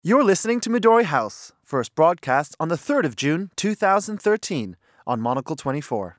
You're listening to Midori House, first broadcast on the 3rd of June, 2013, on Monocle 24.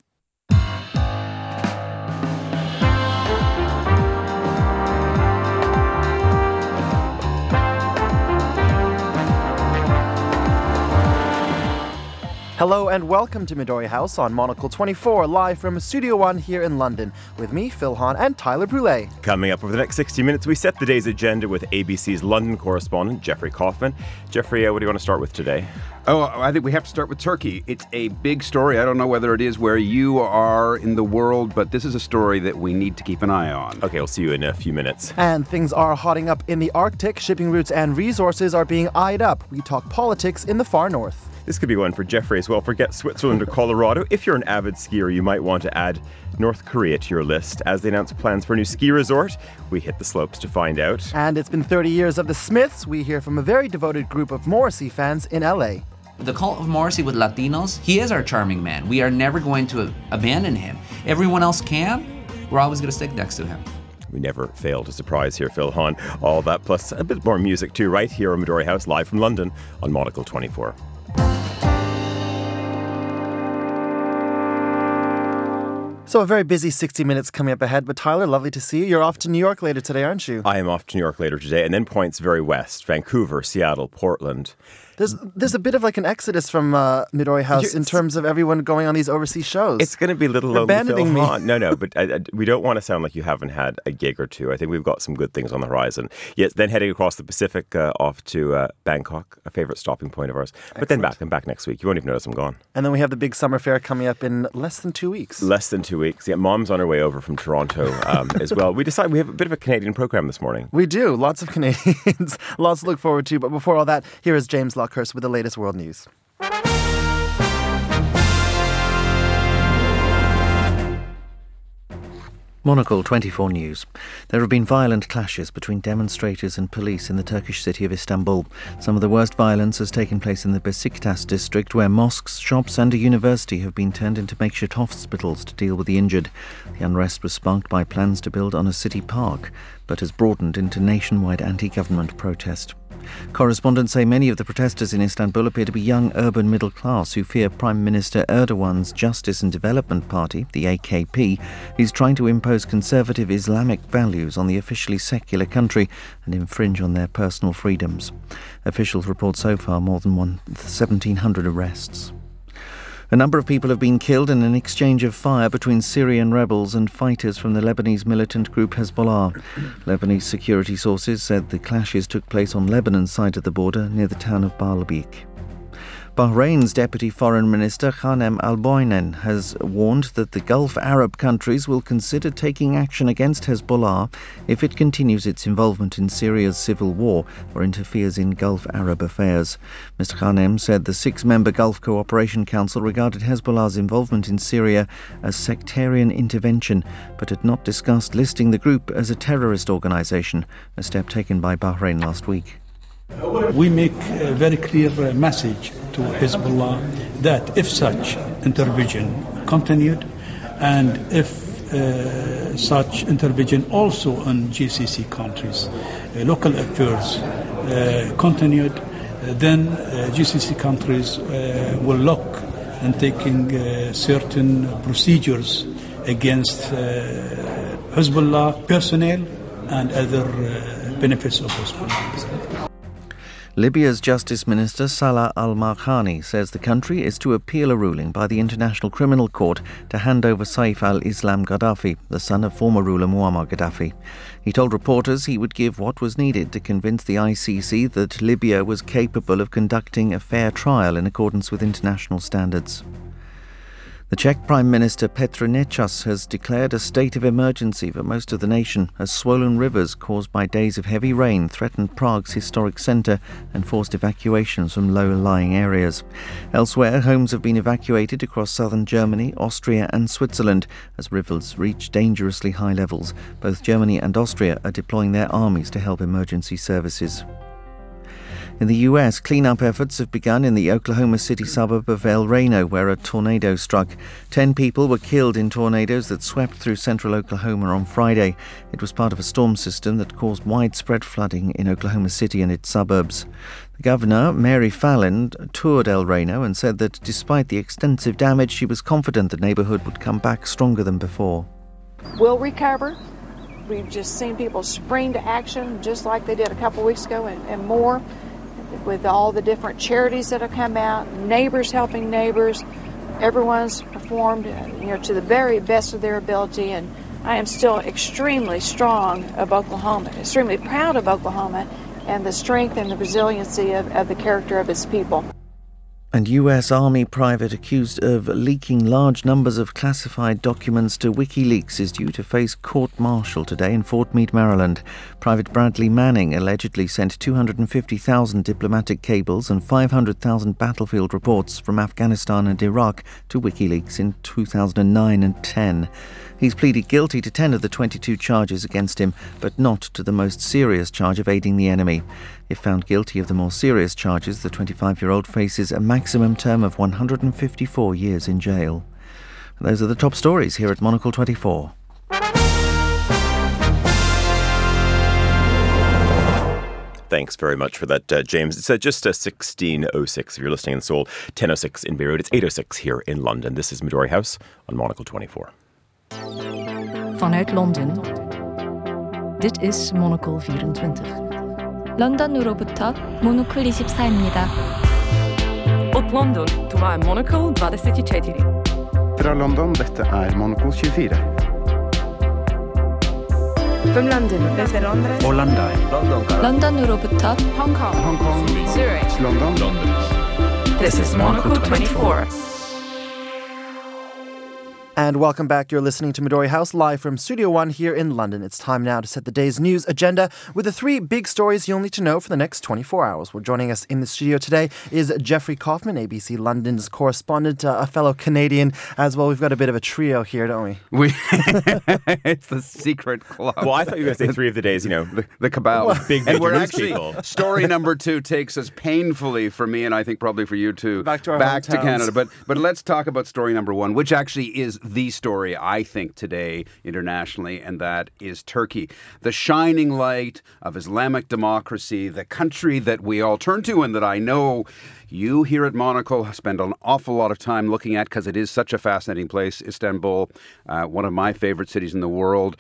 Hello and welcome to Midori House on Monocle 24, live from Studio One here in London, with me, Phil Hahn, and Tyler Brûlé. Coming up over the next 60 minutes, we set the day's agenda with ABC's London correspondent, Jeffrey Kaufman. Jeffrey, what do you want to start with today? Oh, I think we have to start with Turkey. It's a big story. I don't know whether it is where you are in the world, but this is a story that we need to keep an eye on. Okay, we'll see you in a few minutes. And things are hotting up in the Arctic. Shipping routes and resources are being eyed up. We talk politics in the far north. This could be one for Jeffrey as well. Forget Switzerland or Colorado. If you're an avid skier, you might want to add North Korea to your list. As they announce plans for a new ski resort, we hit the slopes to find out. And it's been 30 years of the Smiths. We hear from a very devoted group of Morrissey fans in LA. The cult of Morrissey with Latinos, he is our charming man. We are never going to abandon him. Everyone else can. We're always going to stick next to him. We never fail to surprise here, Phil Hahn. All that plus a bit more music too, right here on Midori House, live from London on Monocle 24. So a very busy 60 minutes coming up ahead, but Tyler, lovely to see you. You're off to New York later today, aren't you? I am off to New York later today, and then points very west, Vancouver, Seattle, Portland. There's a bit of like an exodus from Midori House in terms of everyone going on these overseas shows. It's going to be little lonely abandoning Phil me. Hahn. No, but we don't want to sound like you haven't had a gig or two. I think we've got some good things on the horizon. Yes, then heading across the Pacific off to Bangkok, a favourite stopping point of ours. But then I'm back next week. You won't even notice I'm gone. And then we have the big summer fair coming up in less than 2 weeks. Less than 2 weeks. Yeah, Mom's on her way over from Toronto as well. We decided we have a bit of a Canadian program this morning. We do. Lots of Canadians. Lots to look forward to. But before all that, here is James Lockhurst with the latest world news. Monocle 24 News. There have been violent clashes between demonstrators and police in the Turkish city of Istanbul. Some of the worst violence has taken place in the Besiktas district, where mosques, shops and a university have been turned into makeshift hospitals to deal with the injured. The unrest was sparked by plans to build on a city park, but has broadened into nationwide anti-government protest. Correspondents say many of the protesters in Istanbul appear to be young urban middle class who fear Prime Minister Erdogan's Justice and Development Party, the AKP, is trying to impose conservative Islamic values on the officially secular country and infringe on their personal freedoms. Officials report so far more than 1,700 arrests. A number of people have been killed in an exchange of fire between Syrian rebels and fighters from the Lebanese militant group Hezbollah. Lebanese security sources said the clashes took place on Lebanon's side of the border near the town of Baalbek. Bahrain's Deputy Foreign Minister Khanem Al-Boinen has warned that the Gulf Arab countries will consider taking action against Hezbollah if it continues its involvement in Syria's civil war or interferes in Gulf Arab affairs. Mr. Khanem said the 6-member Gulf Cooperation Council regarded Hezbollah's involvement in Syria as sectarian intervention, but had not discussed listing the group as a terrorist organisation, a step taken by Bahrain last week. We make a very clear message to Hezbollah that if such intervention continued and if such intervention also on GCC countries, local affairs continued, then GCC countries will look and taking certain procedures against Hezbollah personnel and other benefits of Hezbollah. Libya's Justice Minister Salah al-Markhani says the country is to appeal a ruling by the International Criminal Court to hand over Saif al-Islam Gaddafi, the son of former ruler Muammar Gaddafi. He told reporters he would give what was needed to convince the ICC that Libya was capable of conducting a fair trial in accordance with international standards. The Czech Prime Minister Petr Nečas has declared a state of emergency for most of the nation as swollen rivers caused by days of heavy rain threatened Prague's historic centre and forced evacuations from low-lying areas. Elsewhere, homes have been evacuated across southern Germany, Austria and Switzerland as rivers reach dangerously high levels. Both Germany and Austria are deploying their armies to help emergency services. In the US, clean-up efforts have begun in the Oklahoma City suburb of El Reno, where a tornado struck. 10 people were killed in tornadoes that swept through central Oklahoma on Friday. It was part of a storm system that caused widespread flooding in Oklahoma City and its suburbs. The governor, Mary Fallin, toured El Reno and said that despite the extensive damage, she was confident the neighborhood would come back stronger than before. We'll recover. We've just seen people spring to action just like they did a couple weeks ago and more, with all the different charities that have come out, neighbors helping neighbors. Everyone's performed to the very best of their ability, and I am still extremely strong of Oklahoma, extremely proud of Oklahoma and the strength and the resiliency of the character of its people. And US Army private accused of leaking large numbers of classified documents to WikiLeaks is due to face court-martial today in Fort Meade, Maryland. Private Bradley Manning allegedly sent 250,000 diplomatic cables and 500,000 battlefield reports from Afghanistan and Iraq to WikiLeaks in 2009 and 10. He's pleaded guilty to 10 of the 22 charges against him, but not to the most serious charge of aiding the enemy. If found guilty of the more serious charges, the 25-year-old faces a maximum term of 154 years in jail. Those are the top stories here at Monocle 24. Thanks very much for that, James. It's just 16:06 if you're listening in Seoul, 10:06 in Beirut. It's 8:06 here in London. This is Midori House on Monocle 24. Vanuit Londen. Dit is Monocle 24. 런던으로부터 모노클 24입니다. Od London to my Monocle 24. Fra London, dette Monocle 24. From London, desde Londres. Orlando. 런던으로부터 Hong Kong. Zurich. London. This is Monocle 24. And welcome back. You're listening to Midori House live from Studio One here in London. It's time now to set the day's news agenda with the 3 big stories you'll need to know for the next 24 hours. Well, joining us in the studio today is Jeffrey Kaufman, ABC London's correspondent, a fellow Canadian as well. We've got a bit of a trio here, don't we? It's the secret club. Well, I thought you were going to say 3 of the days, the cabal. Well, big and we're news actually, people. story number 2 takes us painfully for me, and I think probably for you too, back to Canada. But let's talk about story number 1, which actually is the story, I think, today internationally, and that is Turkey. The shining light of Islamic democracy, the country that we all turn to and that I know you here at Monocle spend an awful lot of time looking at because it is such a fascinating place. Istanbul, one of my favorite cities in the world.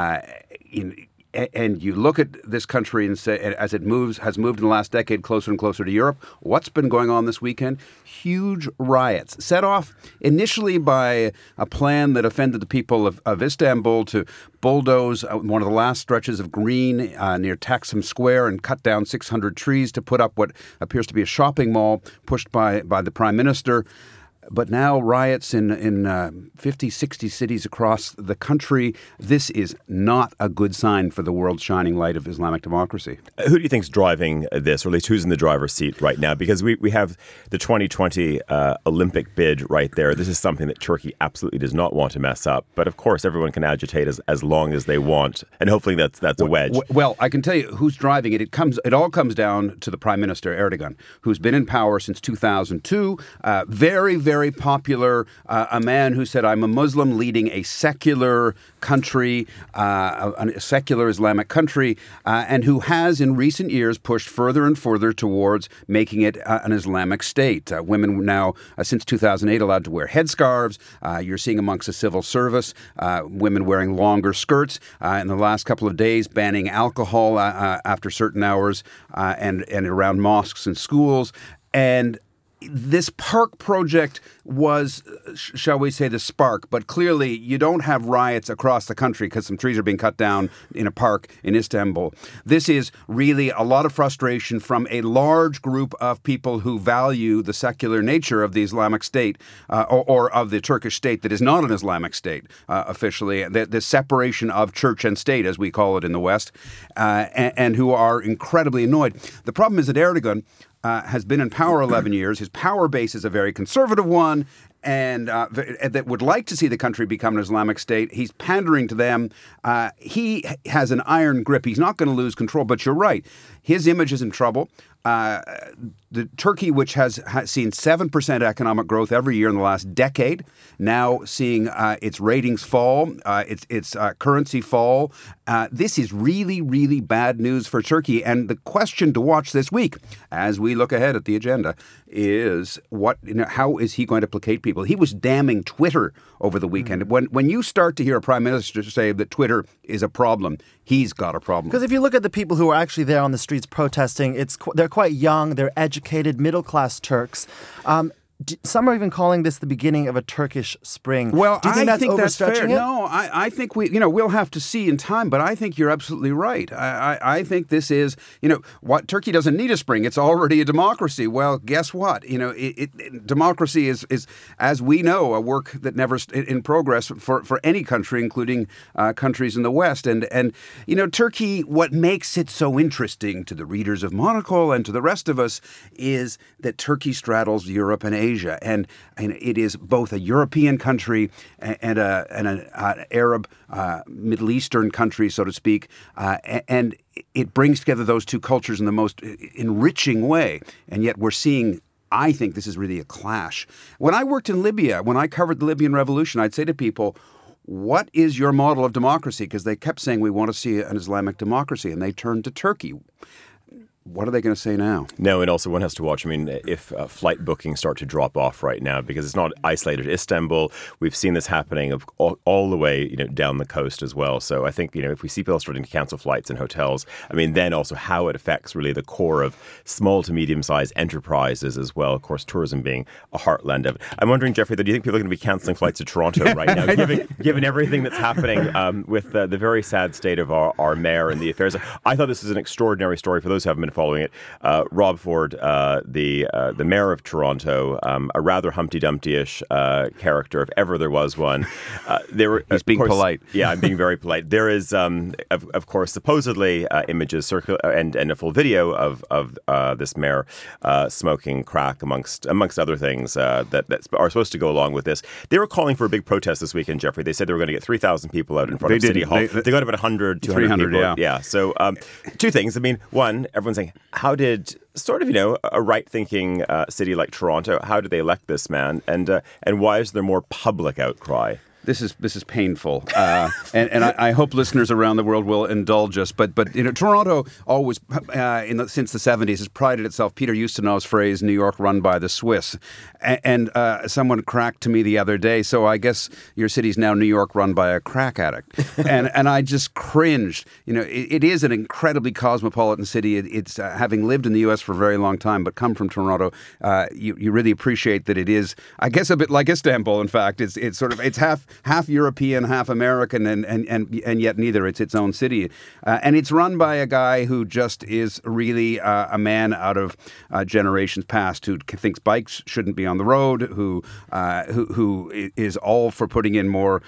And you look at this country and say, as it has moved in the last decade closer and closer to Europe, what's been going on this weekend? Huge riots set off initially by a plan that offended the people of Istanbul to bulldoze one of the last stretches of green near Taksim Square and cut down 600 trees to put up what appears to be a shopping mall pushed by the Prime Minister. But now riots in 50, 60 cities across the country. This is not a good sign for the world's shining light of Islamic democracy. Who do you think is driving this, or at least who's in the driver's seat right now? Because we have the 2020 Olympic bid right there. This is something that Turkey absolutely does not want to mess up. But of course, everyone can agitate as long as they want. And hopefully that's a wedge. Well, I can tell you who's driving it. It all comes down to the Prime Minister, Erdogan, who's been in power since 2002. Very, very popular, a man who said, I'm a Muslim leading a secular country, a secular Islamic country, and who has in recent years pushed further and further towards making it an Islamic state. Women now, since 2008, allowed to wear headscarves. You're seeing amongst the civil service, women wearing longer skirts. In the last couple of days, banning alcohol after certain hours and around mosques and schools. And this park project was, shall we say, the spark. But clearly, you don't have riots across the country because some trees are being cut down in a park in Istanbul. This is really a lot of frustration from a large group of people who value the secular nature of the Islamic State or of the Turkish state that is not an Islamic state officially, the separation of church and state, as we call it in the West, and who are incredibly annoyed. The problem is that Erdogan has been in power 11 years. His power base is a very conservative one and that would like to see the country become an Islamic state. He's pandering to them. He has an iron grip. He's not going to lose control, but you're right. His image is in trouble. the Turkey, which has seen 7% economic growth every year in the last decade, now seeing its ratings fall, its currency fall. This is really, really bad news for Turkey. And the question to watch this week, as we look ahead at the agenda, is how is he going to placate people? He was damning Twitter over the weekend. When you start to hear a prime minister say that Twitter is a problem, he's got a problem. Because if you look at the people who are actually there on the streets protesting, they're quite young, they're educated, middle-class Turks. Some are even calling this the beginning of a Turkish spring. Well, do you think I think that's fair. overstretching it? No, I think we'll have to see in time, but I think you're absolutely right. I think this is, what Turkey doesn't need a spring. It's already a democracy. Well, guess what? Democracy is, as we know, a work that never in progress for any country, including countries in the West. And Turkey, what makes it so interesting to the readers of Monocle and to the rest of us is that Turkey straddles Europe and Asia, and it is both a European country and an Arab, Middle Eastern country, so to speak, and it brings together those two cultures in the most enriching way. And yet we're seeing, I think this is really a clash. When I worked in Libya, when I covered the Libyan revolution, I'd say to people, what is your model of democracy? Because they kept saying, we want to see an Islamic democracy, and they turned to Turkey. What are they going to say now? No, and also one has to watch. I mean, if flight bookings start to drop off right now, because it's not isolated to Istanbul, we've seen this happening all the way, down the coast as well. So I think, if we see people starting to cancel flights and hotels, I mean, then also how it affects really the core of small to medium-sized enterprises as well. Of course, tourism being a heartland of it. I'm wondering, Jeffrey, do you think people are going to be canceling flights to Toronto right now, given everything that's happening with the very sad state of our mayor and the affairs? I thought this was an extraordinary story for those who haven't been following it. Rob Ford, the mayor of Toronto, a rather Humpty Dumpty-ish character, if ever there was one. He's being polite. Yeah, I'm being very polite. There is, of course, supposedly images and a full video of this mayor smoking crack amongst other things that are supposed to go along with this. They were calling for a big protest this weekend, Jeffrey. They said they were going to get 3,000 people out in front of City Hall. They got about 100, 200 people. Yeah. So two things. I mean, one, everyone's saying, how did sort of, a right-thinking city like Toronto, how did they elect this man? And why is there more public outcry? This is painful, and I hope listeners around the world will indulge us. But Toronto always, since the 70s, has prided itself. Peter Ustinov's phrase, "New York run by the Swiss," and someone cracked to me the other day. So I guess your city's now New York run by a crack addict, and I just cringed. It is an incredibly cosmopolitan city. It's having lived in the U.S. for a very long time, but come from Toronto, you really appreciate that it is, I guess, a bit like Istanbul. In fact, it's half European, half American, and yet neither. It's its own city. And it's run by a guy who just is really a man out of generations past, who thinks bikes shouldn't be on the road, who is all for putting in more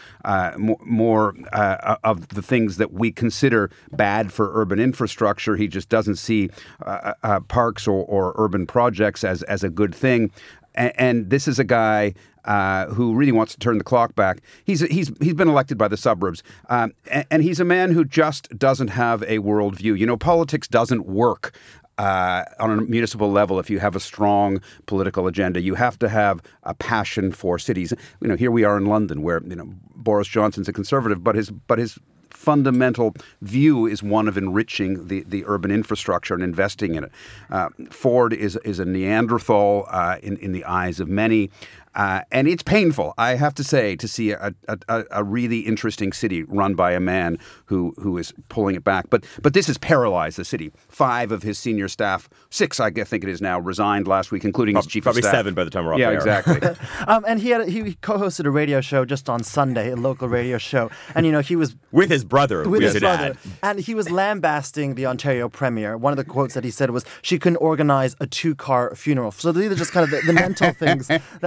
of the things that we consider bad for urban infrastructure. He just doesn't see parks or urban projects as a good thing. And this is a guy who really wants to turn the clock back. He's been elected by the suburbs, and he's a man who just doesn't have a worldview. Politics doesn't work on a municipal level if you have a strong political agenda. You have to have a passion for cities. Here we are in London, where Boris Johnson's a conservative, but his fundamental view is one of enriching the urban infrastructure and investing in it. Ford is a Neanderthal in the eyes of many. And it's painful, I have to say, to see a really interesting city run by a man who is pulling it back. But this has paralyzed the city. 5 of his senior staff, 6 I think it is now, resigned last week, including his chief of staff. Probably 7 by the time we're up there. Yeah, exactly. And he co-hosted a radio show just on Sunday, a local radio show. And, he was... With his brother. And he was lambasting the Ontario Premier. One of the quotes that he said was, she couldn't organize a 2-car funeral. So these are just kind of the mental things that he's saying.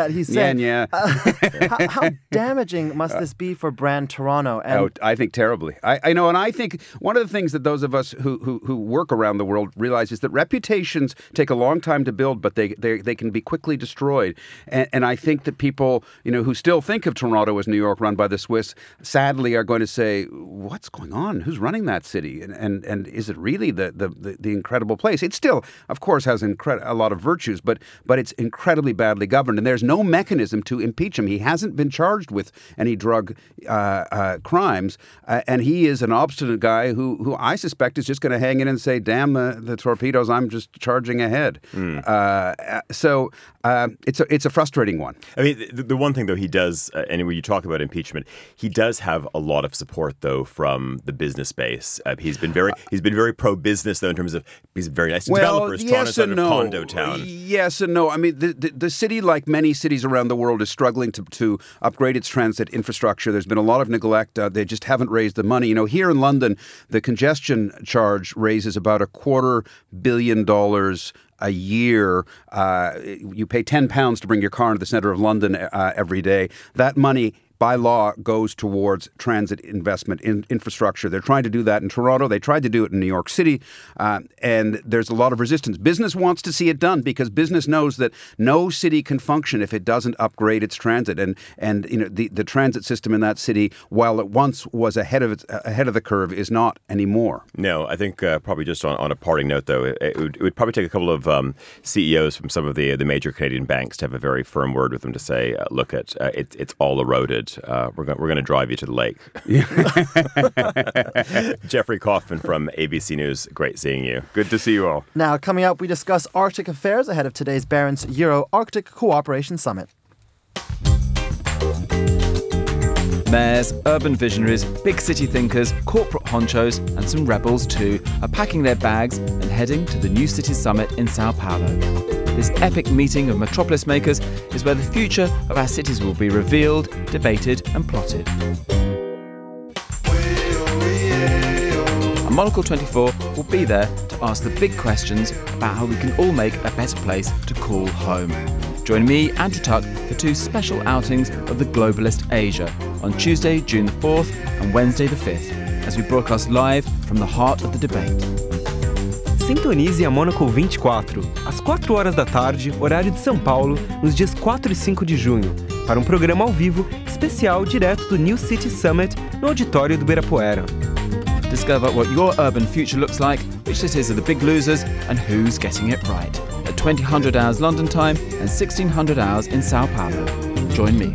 again, yeah. How damaging must this be for brand Toronto? And I think terribly. I know, and I think one of the things that those of us who work around the world realize is that reputations take a long time to build, but they can be quickly destroyed. And I think that people, who still think of Toronto as New York run by the Swiss, sadly are going to say, what's going on? Who's running that city? And is it really the incredible place? It still, of course, has a lot of virtues, but it's incredibly badly governed, and there's no mechanism to impeach him. He hasn't been charged with any drug crimes, and he is an obstinate guy who I suspect is just going to hang in and say, damn the torpedoes, I'm just charging ahead. So it's a frustrating one. I mean, the one thing, though, he does, and when you talk about impeachment, he does have a lot of support, though, from the business space. He's been very pro-business, though, in terms of he's a very nice developer. Toronto's sort of condo town. Yes and no. I mean, the city, like many cities around the world, is struggling to upgrade its transit infrastructure. There's been a lot of neglect. They just haven't raised the money. Here in London, the congestion charge raises about $250 million a year. You pay £10 to bring your car into the centre of London every day. That money, by law, goes towards transit investment in infrastructure. They're trying to do that in Toronto. They tried to do it in New York City, and there's a lot of resistance. Business wants to see it done because business knows that no city can function if it doesn't upgrade its transit. And the transit system in that city, while it once was ahead of the curve, is not anymore. No, I think probably just on a parting note, though, it would probably take a couple of CEOs from some of the major Canadian banks to have a very firm word with them to say, look, it's all eroded. We're going to drive you to the lake. Jeffrey Kaufman from ABC News. Great seeing you. Good to see you all. Now, coming up, we discuss Arctic affairs ahead of today's Barron's Euro-Arctic Cooperation Summit. Mayors, urban visionaries, big city thinkers, corporate honchos, and some rebels too are packing their bags and heading to the New Cities Summit in Sao Paulo. This epic meeting of metropolis makers is where the future of our cities will be revealed, debated, and plotted. And Monocle 24 will be there to ask the big questions about how we can all make a better place to call home. Join me, Andrew Tuck, for two special outings of the Globalist Asia on Tuesday, June the 4th and Wednesday the 5th, as we broadcast live from the heart of the debate. Sintonize a Monocle 24, às 4 horas da tarde, horário de São Paulo, nos dias 4 e 5 de junho, para um programa ao vivo especial direto do New City Summit no auditório do Ibirapuera. Discover what your urban future looks like, which cities are the big losers, and who's getting it right. At 2000 hours London time and 1600 hours in Sao Paulo. Join me.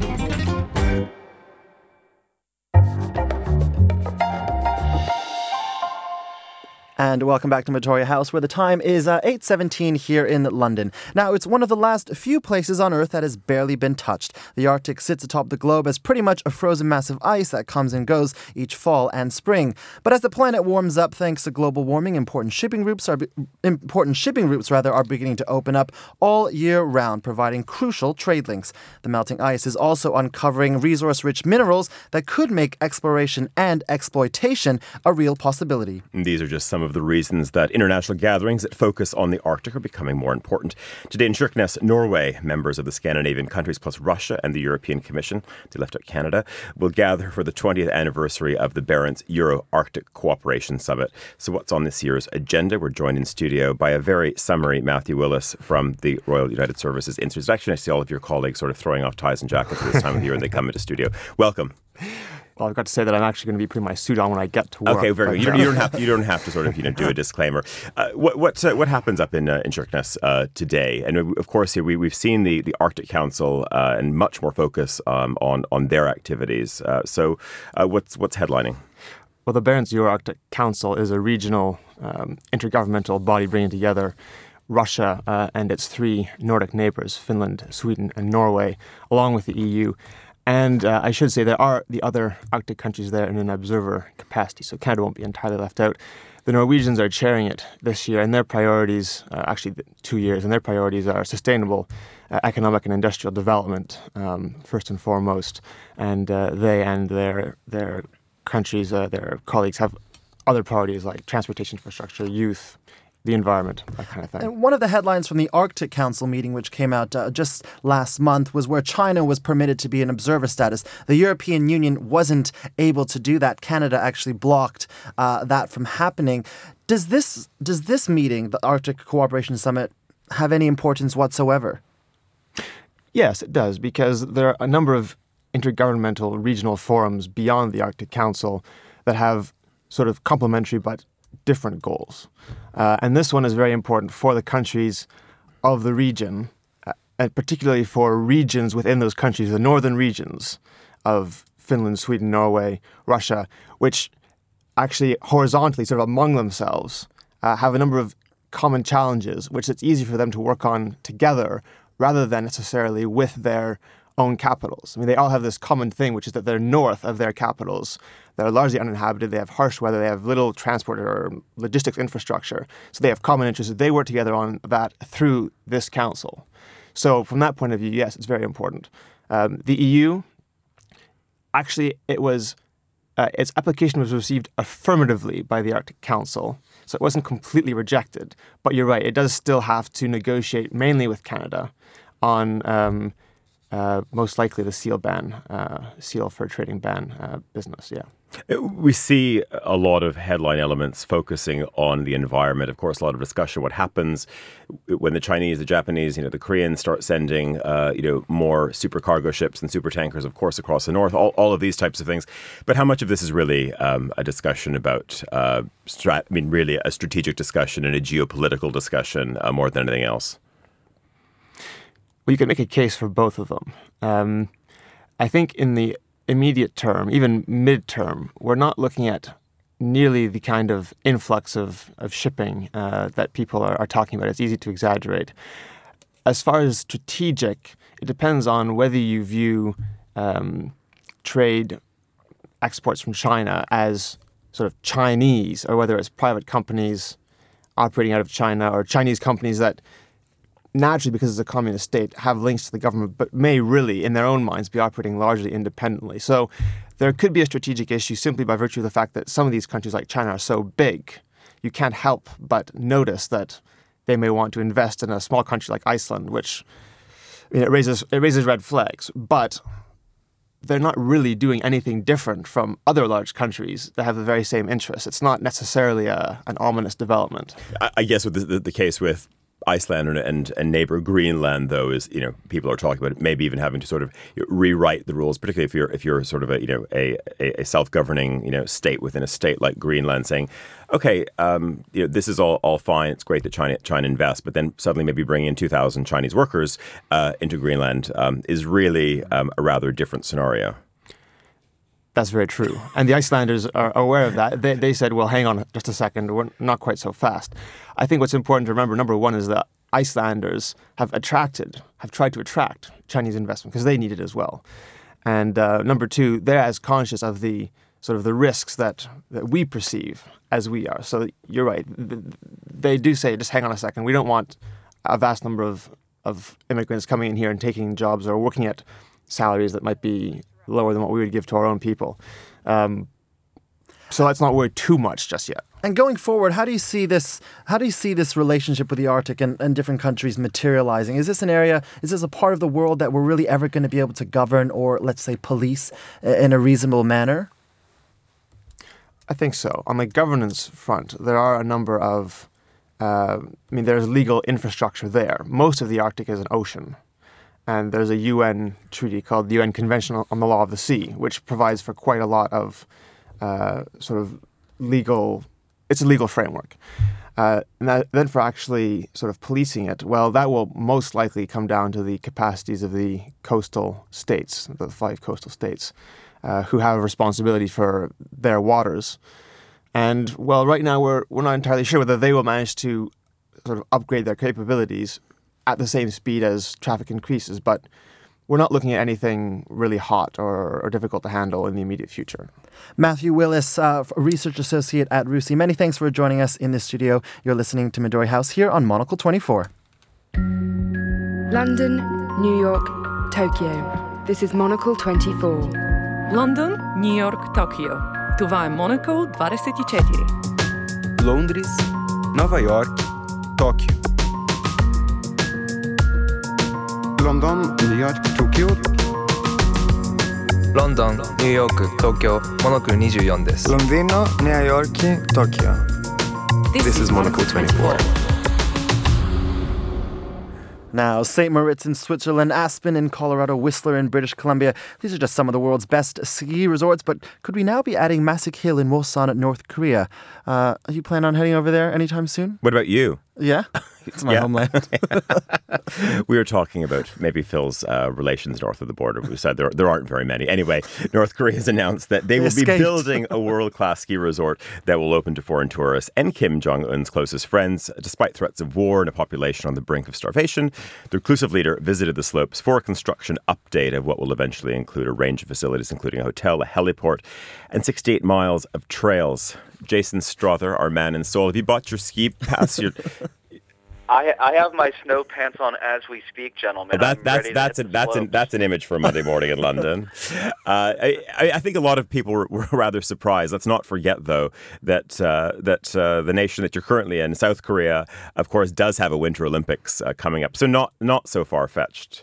And welcome back to Victoria House, where the time is 8:17 here in London. Now, it's one of the last few places on Earth that has barely been touched. The Arctic sits atop the globe as pretty much a frozen mass of ice that comes and goes each fall and spring. But as the planet warms up thanks to global warming, important shipping routes are beginning to open up all year round, providing crucial trade links. The melting ice is also uncovering resource-rich minerals that could make exploration and exploitation a real possibility. And these are just some of the reasons that international gatherings that focus on the Arctic are becoming more important. Today in Kirkenes, Norway, members of the Scandinavian countries plus Russia and the European Commission, they left out Canada, will gather for the 20th anniversary of the Barron's Euro-Arctic Cooperation Summit. So what's on this year's agenda? We're joined in studio by a very summary Matthew Willis from the Royal United Services Institute. Actually, I see all of your colleagues sort of throwing off ties and jackets at this time of year and they come into studio. Welcome. Well, I've got to say that I'm actually going to be putting my suit on when I get to work. Okay, very good. You don't have to sort of do a disclaimer. What happens up in Kirkenes today? And of course, here we've seen the Arctic Council and much more focus on their activities. So what's headlining? Well, the Barron's Euro-Arctic Council is a regional intergovernmental body bringing together Russia and its three Nordic neighbors, Finland, Sweden, and Norway, along with the EU. And I should say there are the other Arctic countries there in an observer capacity, so Canada won't be entirely left out. The Norwegians are chairing it this year, and their priorities, 2 years, and their priorities are sustainable economic and industrial development, first and foremost. And they and their countries, their colleagues, have other priorities like transportation infrastructure, youth, the environment, that kind of thing. And one of the headlines from the Arctic Council meeting, which came out just last month, was where China was permitted to be in observer status. The European Union wasn't able to do that. Canada actually blocked that from happening. Does this meeting, the Arctic Cooperation Summit, have any importance whatsoever? Yes, it does, because there are a number of intergovernmental regional forums beyond the Arctic Council that have sort of complementary but different goals. And this one is very important for the countries of the region, and particularly for regions within those countries, the northern regions of Finland, Sweden, Norway, Russia, which actually horizontally, sort of among themselves, have a number of common challenges, which it's easy for them to work on together rather than necessarily with their own capitals. I mean, they all have this common thing, which is that they're north of their capitals. They're largely uninhabited. They have harsh weather. They have little transport or logistics infrastructure. So they have common interests. They work together on that through this council. So from that point of view, yes, it's very important. The EU, actually, its application was received affirmatively by the Arctic Council. So it wasn't completely rejected. But you're right, it does still have to negotiate mainly with Canada on most likely the seal fur trading ban business, yeah. We see a lot of headline elements focusing on the environment. Of course, a lot of discussion what happens when the Chinese, the Japanese, the Koreans start sending, more super cargo ships and super tankers, of course, across the north, all of these types of things. But how much of this is really a discussion about, really a strategic discussion and a geopolitical discussion more than anything else? Well, you can make a case for both of them. I think in the immediate term, even mid-term, we're not looking at nearly the kind of influx of shipping that people are talking about. It's easy to exaggerate. As far as strategic, it depends on whether you view trade exports from China as sort of Chinese or whether it's private companies operating out of China or Chinese companies that naturally, because it's a communist state, have links to the government, but may really, in their own minds, be operating largely independently. So there could be a strategic issue simply by virtue of the fact that some of these countries like China are so big, you can't help but notice that they may want to invest in a small country like Iceland, which it raises red flags. But they're not really doing anything different from other large countries that have the very same interests. It's not necessarily an ominous development. I guess with the case with Iceland and neighbor Greenland, though, is people are talking about maybe even having to sort of rewrite the rules, particularly if you're sort of a self-governing state within a state like Greenland, saying, okay, this is all fine. It's great that China invests, but then suddenly maybe bringing in 2,000 Chinese workers into Greenland is really a rather different scenario. That's very true. And the Icelanders are aware of that. They said, well, hang on just a second, we're not quite so fast. I think what's important to remember, number one, is that Icelanders have tried to attract Chinese investment because they need it as well. And number two, they're as conscious of the sort of the risks that we perceive as we are. So you're right. They do say, just hang on a second, we don't want a vast number of immigrants coming in here and taking jobs or working at salaries that might be lower than what we would give to our own people. So let's not worry too much just yet. And going forward, how do you see this relationship with the Arctic and different countries materializing? Is this a part of the world that we're really ever going to be able to govern or, let's say, police in a reasonable manner? I think so. On the governance front, there are a number of, there's legal infrastructure there. Most of the Arctic is an ocean. And there's a UN treaty called the UN Convention on the Law of the Sea, which provides for quite a lot of sort of legal. It's a legal framework. Then for actually sort of policing it, well, that will most likely come down to the capacities of the coastal states, the 5 coastal states, who have a responsibility for their waters. And well, right now we're not entirely sure whether they will manage to sort of upgrade their capabilities at the same speed as traffic increases, but we're not looking at anything really hot or difficult to handle in the immediate future. Matthew Willis, research associate at RUSI. Many thanks for joining us in the studio. You're listening to Midori House here on Monocle 24. London, New York, Tokyo. This is Monocle 24. London, New York, Tokyo. Това е Monocle 24. Londres, Nova York, Tokyo. London, New York, Tokyo. London, New York, Tokyo, Monocle 24です。 Londino, New York, Tokyo. This is Monocle 24. Now, St. Moritz in Switzerland, Aspen in Colorado, Whistler in British Columbia. These are just some of the world's best ski resorts, but could we now be adding Masik Hill in Wosan, North Korea? Are you planning on heading over there anytime soon? What about you? Yeah, it's my homeland. We were talking about maybe Phil's relations north of the border. We said there aren't very many. Anyway, North Korea has announced that they will be building a world-class ski resort that will open to foreign tourists and Kim Jong-un's closest friends. Despite threats of war and a population on the brink of starvation, the inclusive leader visited the slopes for a construction update of what will eventually include a range of facilities, including a hotel, a heliport, and 68 miles of trails. Jason Strother, our man in Seoul, have you bought your ski pass? I have my snow pants on as we speak, gentlemen. That's an image for a Monday morning in London. I think a lot of people were rather surprised. Let's not forget, though, that the nation that you're currently in, South Korea, of course, does have a Winter Olympics coming up. So not so far-fetched.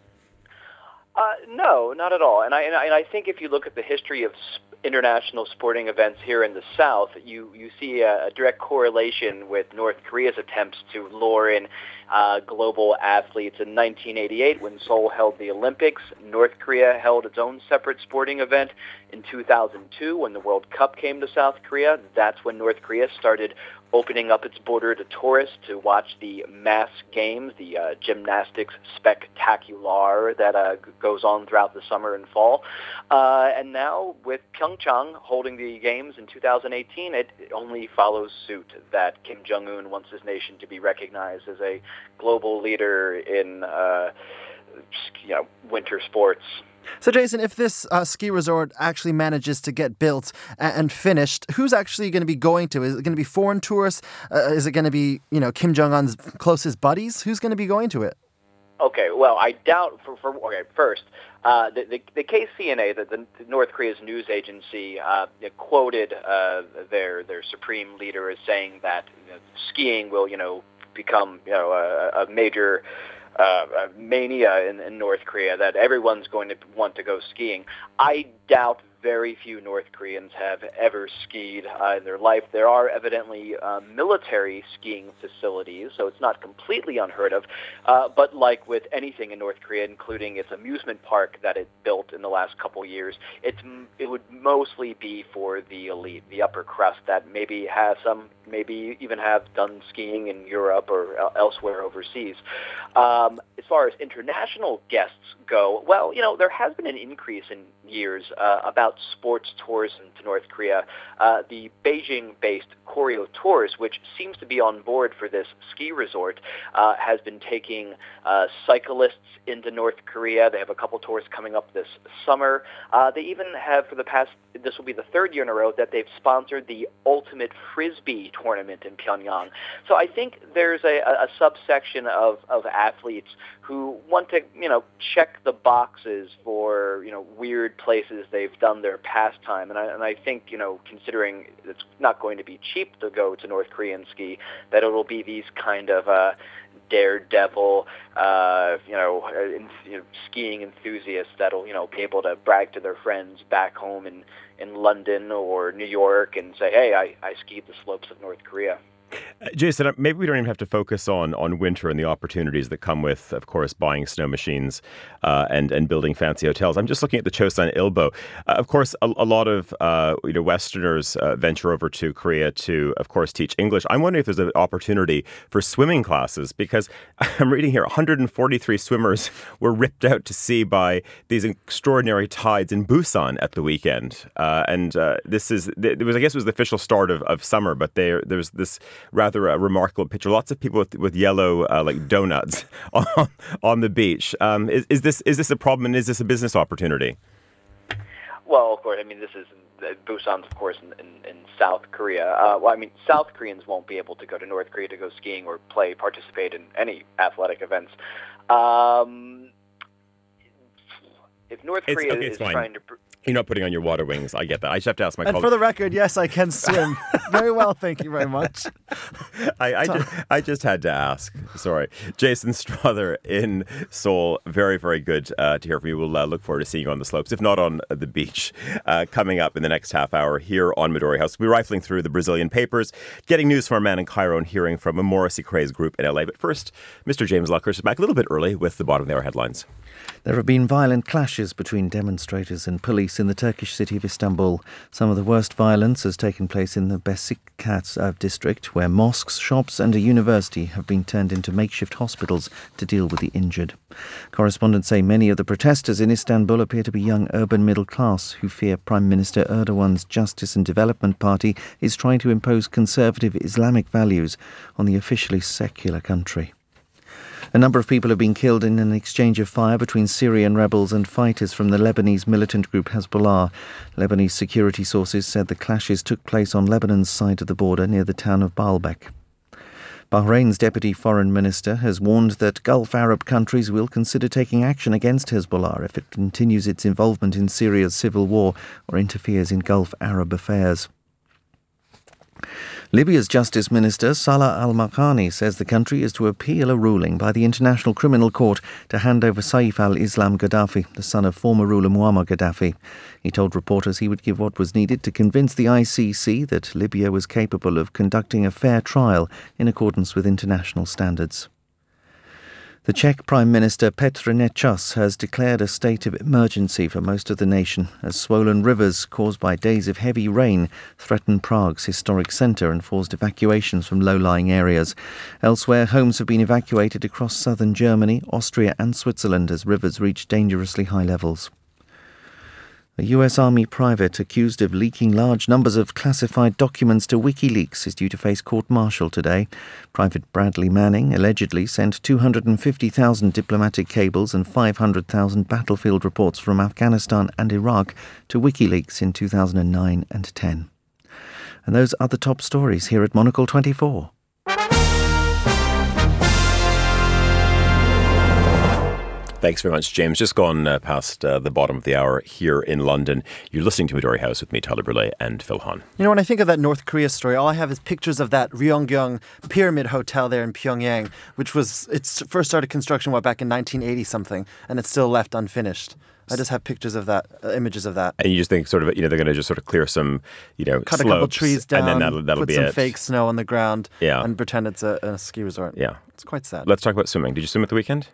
No, not at all. And I think if you look at the history of international sporting events here in the South, you see a direct correlation with North Korea's attempts to lure in global athletes. In 1988, when Seoul held the Olympics, North Korea held its own separate sporting event. In 2002, when the World Cup came to South Korea, that's when North Korea started opening up its border to tourists to watch the mass games, the gymnastics spectacular that goes on throughout the summer and fall. And now with Pyeongchang holding the games in 2018, it only follows suit that Kim Jong-un wants his nation to be recognized as a global leader in winter sports. So, Jason, if this ski resort actually manages to get built and finished, who's actually going to be going to? Is it going to be foreign tourists? Is it going to be, Kim Jong-un's closest buddies? Who's going to be going to it? Okay, well, I doubt. First, the KCNA, the North Korea's news agency, quoted their supreme leader as saying that skiing will, become, a major mania in North Korea, that everyone's going to want to go skiing. I doubt very few North Koreans have ever skied in their life. There are evidently military skiing facilities, so it's not completely unheard of. But like with anything in North Korea, including its amusement park that it built in the last couple years, it would mostly be for the elite, the upper crust that maybe even have done skiing in Europe or elsewhere overseas. As far as international guests go, well, there has been an increase in years about sports tourism to North Korea. The Beijing-based Koryo Tours, which seems to be on board for this ski resort, has been taking cyclists into North Korea. They have a couple tours coming up this summer. They even have, this will be the third year in a row, that they've sponsored the Ultimate Frisbee tournament in Pyongyang. So I think there's a subsection of athletes who want to, check the boxes for, weird places they've done their pastime. And I think, considering it's not going to be cheap to go to North Korean ski, that it'll be these kind of daredevil, skiing enthusiasts that'll, be able to brag to their friends back home in London or New York and say, hey, I skied the slopes of North Korea. Jason, maybe we don't even have to focus on winter and the opportunities that come with, of course, buying snow machines and building fancy hotels. I'm just looking at the Chosun Ilbo. Of course, a lot of Westerners venture over to Korea to, of course, teach English. I'm wondering if there's an opportunity for swimming classes, because I'm reading here 143 swimmers were ripped out to sea by these extraordinary tides in Busan at the weekend. I guess it was the official start of summer, but there's this rather a remarkable picture. Lots of people with yellow like donuts on the beach. Is this a problem, and is this a business opportunity? Well, of course. This is Busan's, of course, in South Korea. South Koreans won't be able to go to North Korea to go skiing or participate in any athletic events. if North Korea is trying to... You're not putting on your water wings. I get that. I just have to ask my colleague. And for the record, yes, I can swim. Very well, thank you very much. I just had to ask. Sorry. Jason Strother in Seoul. Very, very good to hear from you. We'll look forward to seeing you on the slopes, if not on the beach, coming up in the next half hour here on Midori House. We'll be rifling through the Brazilian papers, getting news from our man in Cairo and hearing from a Morrissey-crazed group in LA. But first, Mr. James Luckers is back a little bit early with the bottom of the hour headlines. There have been violent clashes between demonstrators and police in the Turkish city of Istanbul. Some of the worst violence has taken place in the Besiktas district, where mosques, shops and a university have been turned into makeshift hospitals to deal with the injured. Correspondents say many of the protesters in Istanbul appear to be young urban middle class who fear Prime Minister Erdogan's Justice and Development Party is trying to impose conservative Islamic values on the officially secular country. A number of people have been killed in an exchange of fire between Syrian rebels and fighters from the Lebanese militant group Hezbollah. Lebanese security sources said the clashes took place on Lebanon's side of the border near the town of Baalbek. Bahrain's deputy foreign minister has warned that Gulf Arab countries will consider taking action against Hezbollah if it continues its involvement in Syria's civil war or interferes in Gulf Arab affairs. Libya's Justice Minister Salah al-Makani says the country is to appeal a ruling by the International Criminal Court to hand over Saif al-Islam Gaddafi, the son of former ruler Muammar Gaddafi. He told reporters he would give what was needed to convince the ICC that Libya was capable of conducting a fair trial in accordance with international standards. The Czech Prime Minister Petr Nečas has declared a state of emergency for most of the nation as swollen rivers caused by days of heavy rain threaten Prague's historic centre and forced evacuations from low-lying areas. Elsewhere, homes have been evacuated across southern Germany, Austria and Switzerland as rivers reach dangerously high levels. A US Army private accused of leaking large numbers of classified documents to WikiLeaks is due to face court-martial today. Private Bradley Manning allegedly sent 250,000 diplomatic cables and 500,000 battlefield reports from Afghanistan and Iraq to WikiLeaks in 2009 and 10. And those are the top stories here at Monocle 24. Thanks very much, James. Just gone past the bottom of the hour here in London. You're listening to Midori House with me, Tyler Brûlé, and Phil Hahn. You know, when I think of that North Korea story, all I have is pictures of that Ryonggyong Pyramid Hotel there in Pyongyang, which was its first started construction, back in 1980-something, and it's still left unfinished. I just have pictures of that, images of that. And you just think they're going to just sort of clear some, cut slopes, a couple trees down, and then that'll put be some it. fake snow on the ground, and pretend it's a ski resort. Yeah. It's quite sad. Let's talk about swimming. Did you swim at the weekend?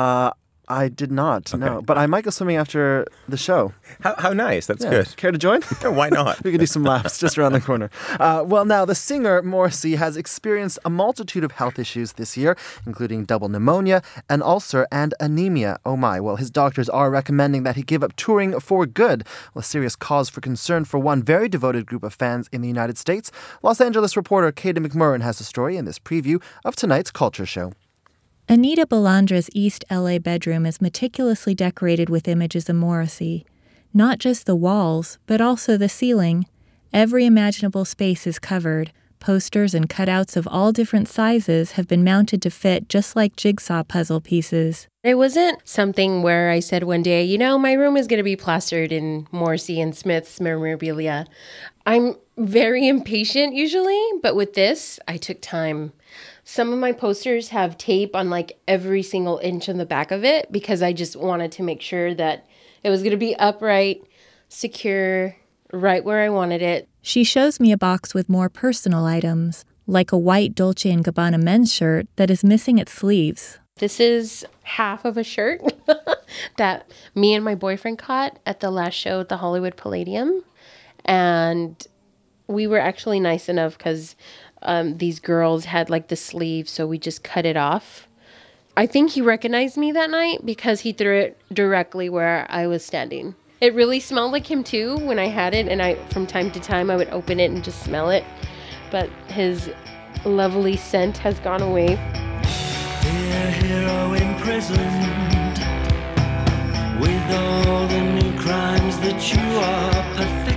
I did not, no. But I might go swimming after the show. How nice. That's good. Care to join? Why not? We could do some laps just around the corner. Well, now, the singer Morrissey has experienced a multitude of health issues this year, including double pneumonia, an ulcer, and anemia. Oh my. Well, his doctors are recommending that he give up touring for good. Well, a serious cause for concern for one very devoted group of fans in the United States. Los Angeles reporter Katie McMurran has a story in this preview of tonight's Culture Show. Anita Balandra's East LA bedroom is meticulously decorated with images of Morrissey. Not just the walls, but also the ceiling. Every imaginable space is covered. Posters and cutouts of all different sizes have been mounted to fit just like jigsaw puzzle pieces. It wasn't something where I said one day, my room is going to be plastered in Morrissey and Smith's memorabilia. I'm very impatient usually, but with this, I took time. Some of my posters have tape on every single inch on the back of it because I just wanted to make sure that it was going to be upright, secure, right where I wanted it. She shows me a box with more personal items, like a white Dolce & Gabbana men's shirt that is missing its sleeves. This is half of a shirt that me and my boyfriend caught at the last show at the Hollywood Palladium. And we were actually nice enough because these girls had the sleeve, so we just cut it off. I think he recognized me that night because he threw it directly where I was standing. It really smelled like him too when I had it, and from time to time I would open it and just smell it. But his lovely scent has gone away. Dear hero imprisoned with all the new crimes that you are perfecting.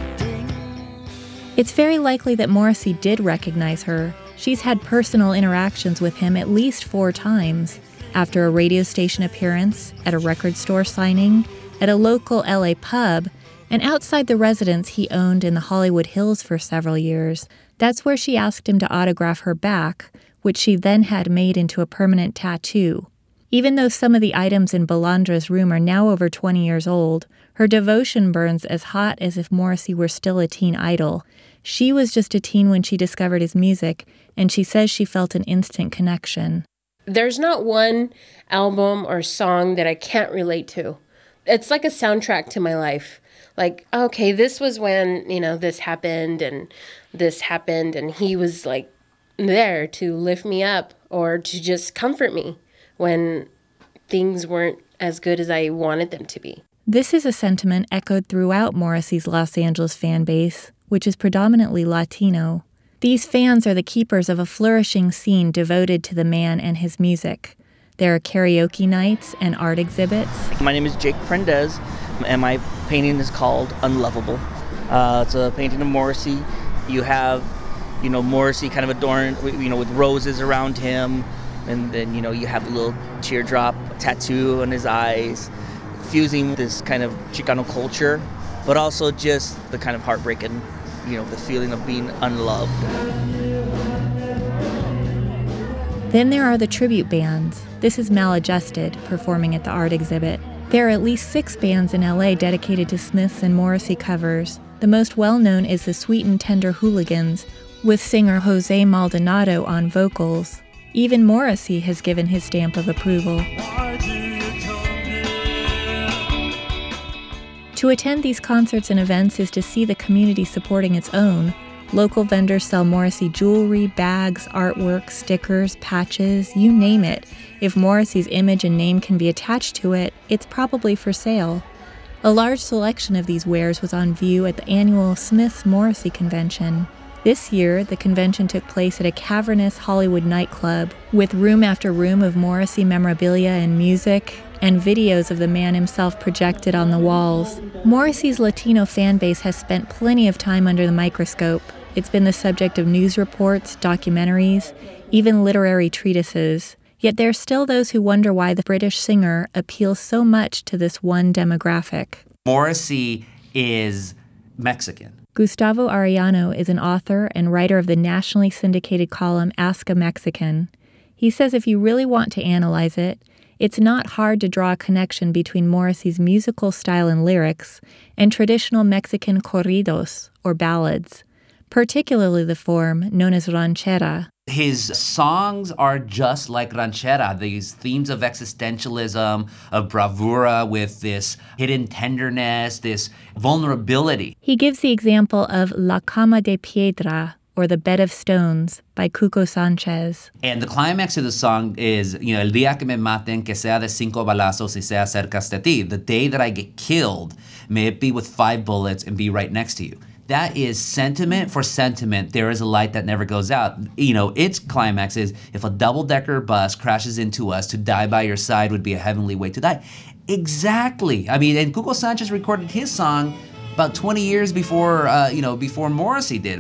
It's very likely that Morrissey did recognize her. She's had personal interactions with him at least 4 times. After a radio station appearance, at a record store signing, at a local LA pub and outside the residence he owned in the Hollywood Hills for several years. That's where she asked him to autograph her back, which she then had made into a permanent tattoo. Even though some of the items in Balandra's room are now over 20 years old, her devotion burns as hot as if Morrissey were still a teen idol. She was just a teen when she discovered his music, and she says she felt an instant connection. There's not one album or song that I can't relate to. It's like a soundtrack to my life. Like, okay, this was when, this happened, and he was like there to lift me up or to just comfort me when things weren't as good as I wanted them to be. This is a sentiment echoed throughout Morrissey's Los Angeles fan base, which is predominantly Latino. These fans are the keepers of a flourishing scene devoted to the man and his music. There are karaoke nights and art exhibits. My name is Jake Prendez, and my painting is called Unlovable. It's a painting of Morrissey. You have, Morrissey kind of adorned, with roses around him, and then, you have a little teardrop tattoo on his eyes, fusing this kind of Chicano culture, but also just the kind of heartbreaking, the feeling of being unloved. Then there are the tribute bands. This is Maladjusted, performing at the art exhibit. There are at least 6 bands in LA dedicated to Smiths and Morrissey covers. The most well-known is the Sweet and Tender Hooligans, with singer Jose Maldonado on vocals. Even Morrissey has given his stamp of approval. To attend these concerts and events is to see the community supporting its own. Local vendors sell Morrissey jewelry, bags, artwork, stickers, patches, you name it. If Morrissey's image and name can be attached to it, it's probably for sale. A large selection of these wares was on view at the annual Smiths Morrissey Convention. This year, the convention took place at a cavernous Hollywood nightclub with room after room of Morrissey memorabilia and music, and videos of the man himself projected on the walls. Morrissey's Latino fan base has spent plenty of time under the microscope. It's been the subject of news reports, documentaries, even literary treatises. Yet there are still those who wonder why the British singer appeals so much to this one demographic. Morrissey is Mexican. Gustavo Arellano is an author and writer of the nationally syndicated column Ask a Mexican. He says if you really want to analyze it, it's not hard to draw a connection between Morrissey's musical style and lyrics and traditional Mexican corridos, or ballads, particularly the form known as ranchera. His songs are just like ranchera, these themes of existentialism, of bravura with this hidden tenderness, this vulnerability. He gives the example of La Cama de Piedra, or The Bed of Stones, by Cuco Sanchez. And the climax of the song is, El día que me maten, que sea de 5 balazos y sea cerca de ti. The day that I get killed, may it be with 5 bullets and be right next to you. That is sentiment for sentiment. There is a light that never goes out. Its climax is, if a double-decker bus crashes into us, to die by your side would be a heavenly way to die. Exactly. I mean, and Cuco Sanchez recorded his song about 20 years before, before Morrissey did.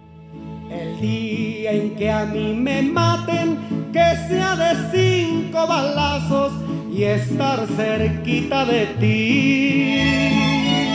El día en que a mí me maten, que sea de 5 balazos y estar cerquita de ti.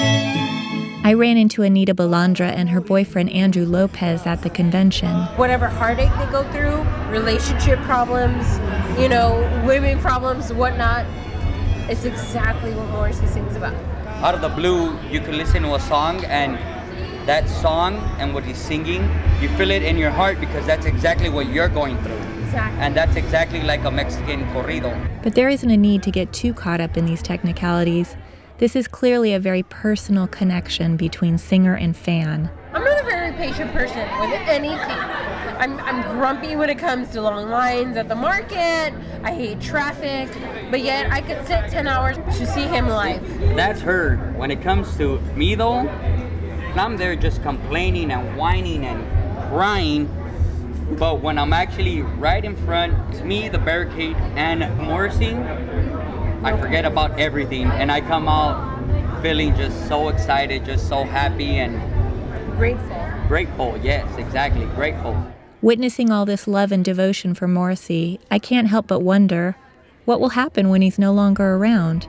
I ran into Anita Balandra and her boyfriend Andrew Lopez at the convention. Whatever heartache they go through, relationship problems, women problems, whatnot, it's exactly what Morrissey sings about. Out of the blue, you can listen to a song, and that song and what he's singing, you feel it in your heart because that's exactly what you're going through. Exactly. And that's exactly like a Mexican corrido. But there isn't a need to get too caught up in these technicalities. This is clearly a very personal connection between singer and fan. I'm not a very patient person with anything. I'm grumpy when it comes to long lines at the market. I hate traffic, but yet I could sit 10 hours to see him live. That's her. When it comes to me though, I'm there just complaining and whining and crying. But when I'm actually right in front, it's me, the barricade, and Morrissey, I forget about everything, and I come out feeling just so excited, just so happy and grateful. Grateful, yes, exactly, grateful. Witnessing all this love and devotion for Morrissey, I can't help but wonder, what will happen when he's no longer around?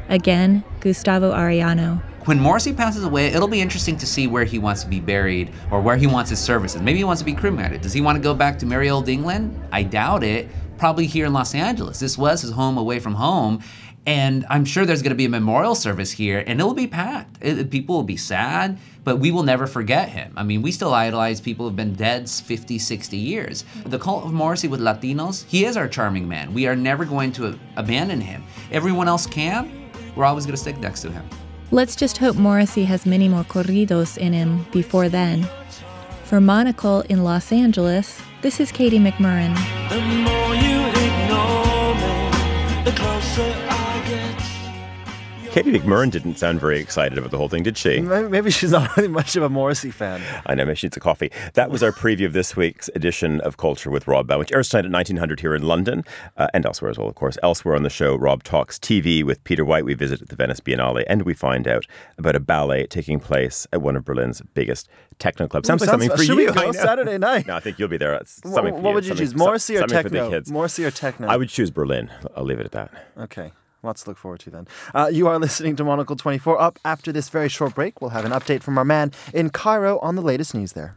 Again, Gustavo Arellano. When Morsi passes away, it'll be interesting to see where he wants to be buried or where he wants his services. Maybe he wants to be cremated. Does he want to go back to merry old England? I doubt it. Probably here in Los Angeles. This was his home away from home. And I'm sure there's going to be a memorial service here, and it'll be packed. People will be sad, but we will never forget him. I mean, we still idolize people who've been dead 50, 60 years. The cult of Morsi with Latinos, he is our charming man. We are never going to abandon him. Everyone else can. We're always going to stick next to him. Let's just hope Morrissey has many more corridos in him before then. For Monocle in Los Angeles, this is Katie McMurran. The more you ignore me, the closer I get. Katie McMurran didn't sound very excited about the whole thing, did she? Maybe she's not really much of a Morrissey fan. I know, maybe she needs a coffee. That was our preview of this week's edition of Culture with Rob Bowen, which airs tonight at 1900 here in London, and elsewhere as well, of course. Elsewhere on the show, Rob talks TV with Peter White. We visit the Venice Biennale, and we find out about a ballet taking place at one of Berlin's biggest techno clubs. Sounds like something for should you. we go Saturday night? No, I think you'll be there. It's something for what you. Would you choose, Morrissey or techno? Morrissey or techno? I would choose Berlin. I'll leave it at that. Okay. Lots to look forward to then. You are listening to Monocle 24. Up after this very short break, we'll have an update from our man in Cairo on the latest news there.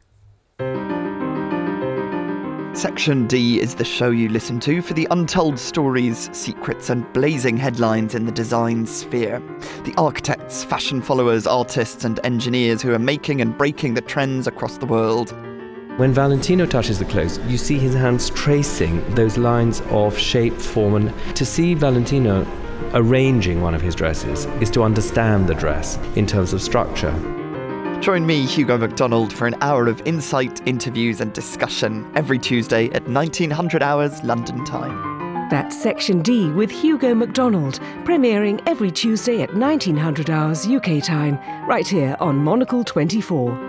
Section D is the show you listen to for the untold stories, secrets and blazing headlines in the design sphere. The architects, fashion followers, artists and engineers who are making and breaking the trends across the world. When Valentino touches the clothes, you see his hands tracing those lines of shape, form, and to see Valentino arranging one of his dresses is to understand the dress in terms of structure. Join me, Hugo McDonald, for an hour of insight, interviews and discussion every Tuesday at 1900 hours London time. That's Section D with Hugo McDonald, premiering every Tuesday at 1900 hours UK time, right here on Monocle 24.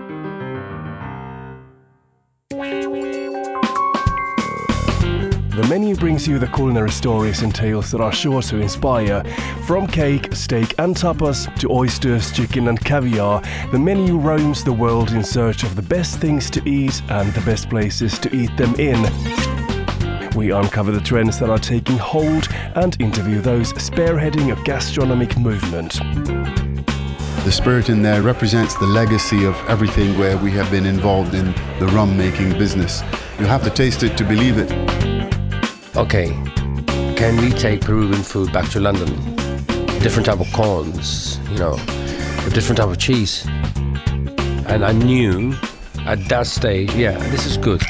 The menu brings you the culinary stories and tales that are sure to inspire. From cake, steak and tapas to oysters, chicken and caviar, the menu roams the world in search of the best things to eat and the best places to eat them in. We uncover the trends that are taking hold and interview those spearheading a gastronomic movement. The spirit in there represents the legacy of everything where we have been involved in the rum making business. You have to taste it to believe it. Okay, can we take Peruvian food back to London? Different type of corns, a different type of cheese. And I knew at that stage, this is good.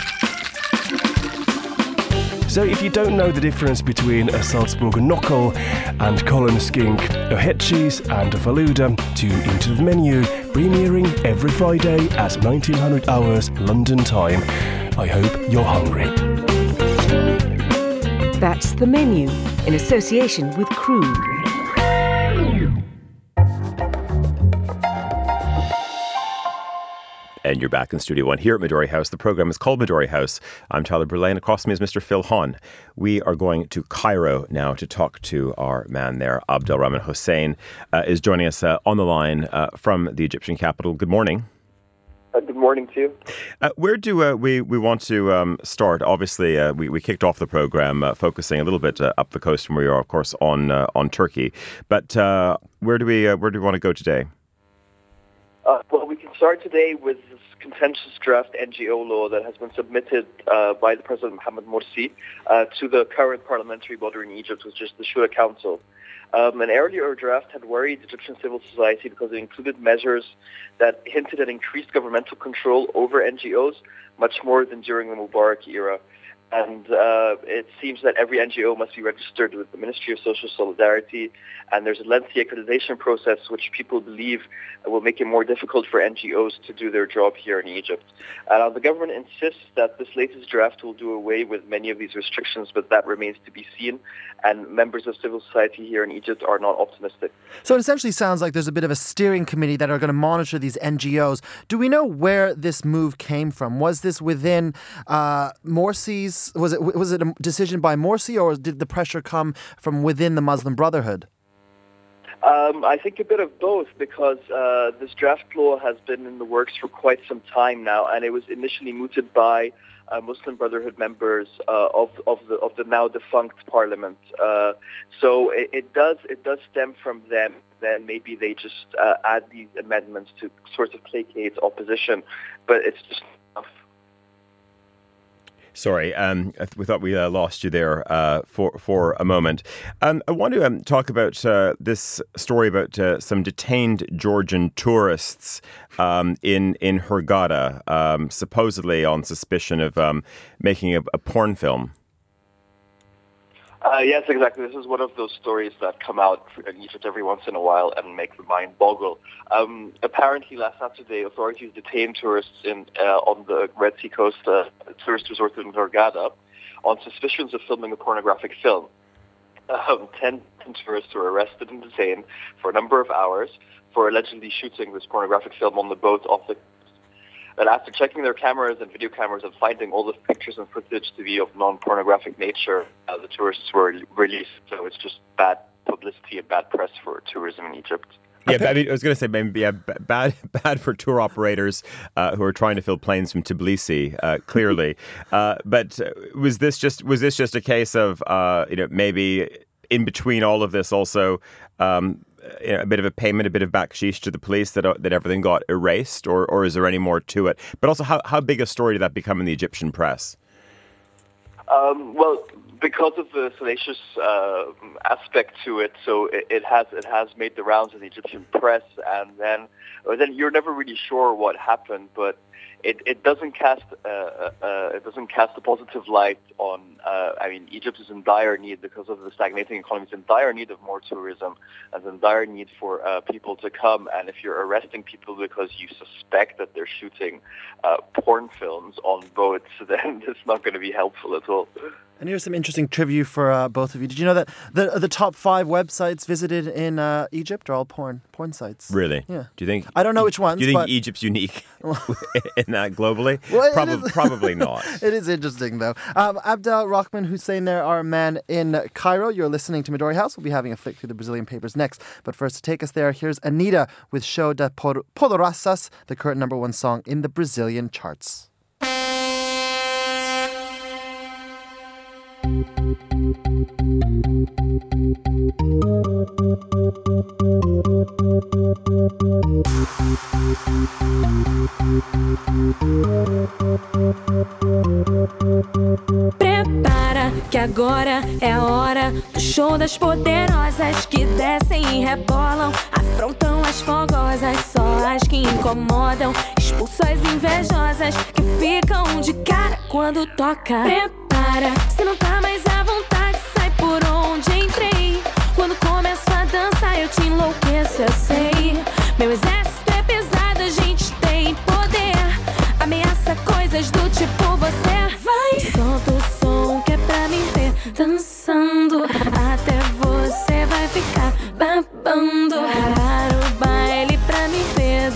So if you don't know the difference between a Salzburger Nockel and Colin Skink, a head cheese and a Faluda, tune into the menu, premiering every Friday at 1900 hours London time. I hope you're hungry. That's The Menu, in association with Krug. And you're back in Studio One here at Midori House. The program is called Midori House. I'm Tyler Burley, and across from me is Mr. Phil Hahn. We are going to Cairo now to talk to our man there. Abdelrahman Hussein is joining us on the line from the Egyptian capital. Good morning. Good morning to you. Where do we want to start? Obviously, we kicked off the program focusing a little bit up the coast from where we are, of course, on Turkey. But where do we want to go today? Well, we can start today with this contentious draft NGO law that has been submitted by the President Mohamed Morsi to the current parliamentary body in Egypt, which is the Shura Council. An earlier draft had worried Egyptian civil society because it included measures that hinted at increased governmental control over NGOs, much more than during the Mubarak era. And it seems that every NGO must be registered with the Ministry of Social Solidarity, and there's a lengthy accreditation process which people believe will make it more difficult for NGOs to do their job here in Egypt. The government insists that this latest draft will do away with many of these restrictions, but that remains to be seen, and members of civil society here in Egypt are not optimistic. So it essentially sounds like there's a bit of a steering committee that are going to monitor these NGOs. Do we know where this move came from? Was this within Morsi's? Was it a decision by Morsi, or did the pressure come from within the Muslim Brotherhood? I think a bit of both, because this draft law has been in the works for quite some time now, and it was initially mooted by Muslim Brotherhood members of the now defunct parliament. So it does stem from them. Then maybe they just add these amendments to sort of placate opposition, but it's just enough. Sorry, we thought we lost you there for a moment. I want to talk about this story about some detained Georgian tourists in Hurghada, supposedly on suspicion of making a porn film. Yes, exactly. This is one of those stories that come out in Egypt every once in a while and make the mind boggle. Apparently, last Saturday, authorities detained tourists on the Red Sea coast, tourist resort in Hurghada, on suspicions of filming a pornographic film. 10 tourists were arrested and detained for a number of hours for allegedly shooting this pornographic film on the boat off the coast. And after checking their cameras and video cameras and finding all the pictures and footage to be of non-pornographic nature, the tourists were released. So it's just bad publicity and bad press for tourism in Egypt. Yeah, I was going to say maybe bad for tour operators who are trying to fill planes from Tbilisi, clearly. But was this just a case of maybe in between all of this also a bit of a payment, a bit of backsheesh to the police that everything got erased, or is there any more to it? But also, how big a story did that become in the Egyptian press? Well, because of the salacious aspect to it, so it has made the rounds in the Egyptian press, and then you're never really sure what happened, but it doesn't cast a positive light on. Egypt is in dire need because of the stagnating economy. It's in dire need of more tourism, and in dire need for people to come. And if you're arresting people because you suspect that they're shooting porn films on boats, then it's not going to be helpful at all. And here's some interesting trivia for both of you. Did you know that the top 5 websites visited in Egypt are all porn sites? Really? Yeah. Do you think? I don't know which ones. Do you think Egypt's unique in that globally? Well, probably not. It is interesting, though. Abdel Rahman Hussein there, our man in Cairo. You're listening to Midori House. We'll be having a flick through the Brazilian papers next. But first, to take us there, here's Anitta with Show da Poderosas, the current number 1 song in the Brazilian charts. Prepara que agora é a hora do show das poderosas que descem e rebolam, afrontam as fogosas, só as que incomodam, expulsam as invejosas que ficam de cara quando toca. Prepara, se não tá mais à vontade, sai por onde entrei. Quando começo a dançar eu te enlouqueço, eu sei. Meu exército é pesado, a gente tem poder. Ameaça coisas do tipo você vai. Solta o som que é pra me ver dançando, até você vai ficar babando. Para o baile pra me ver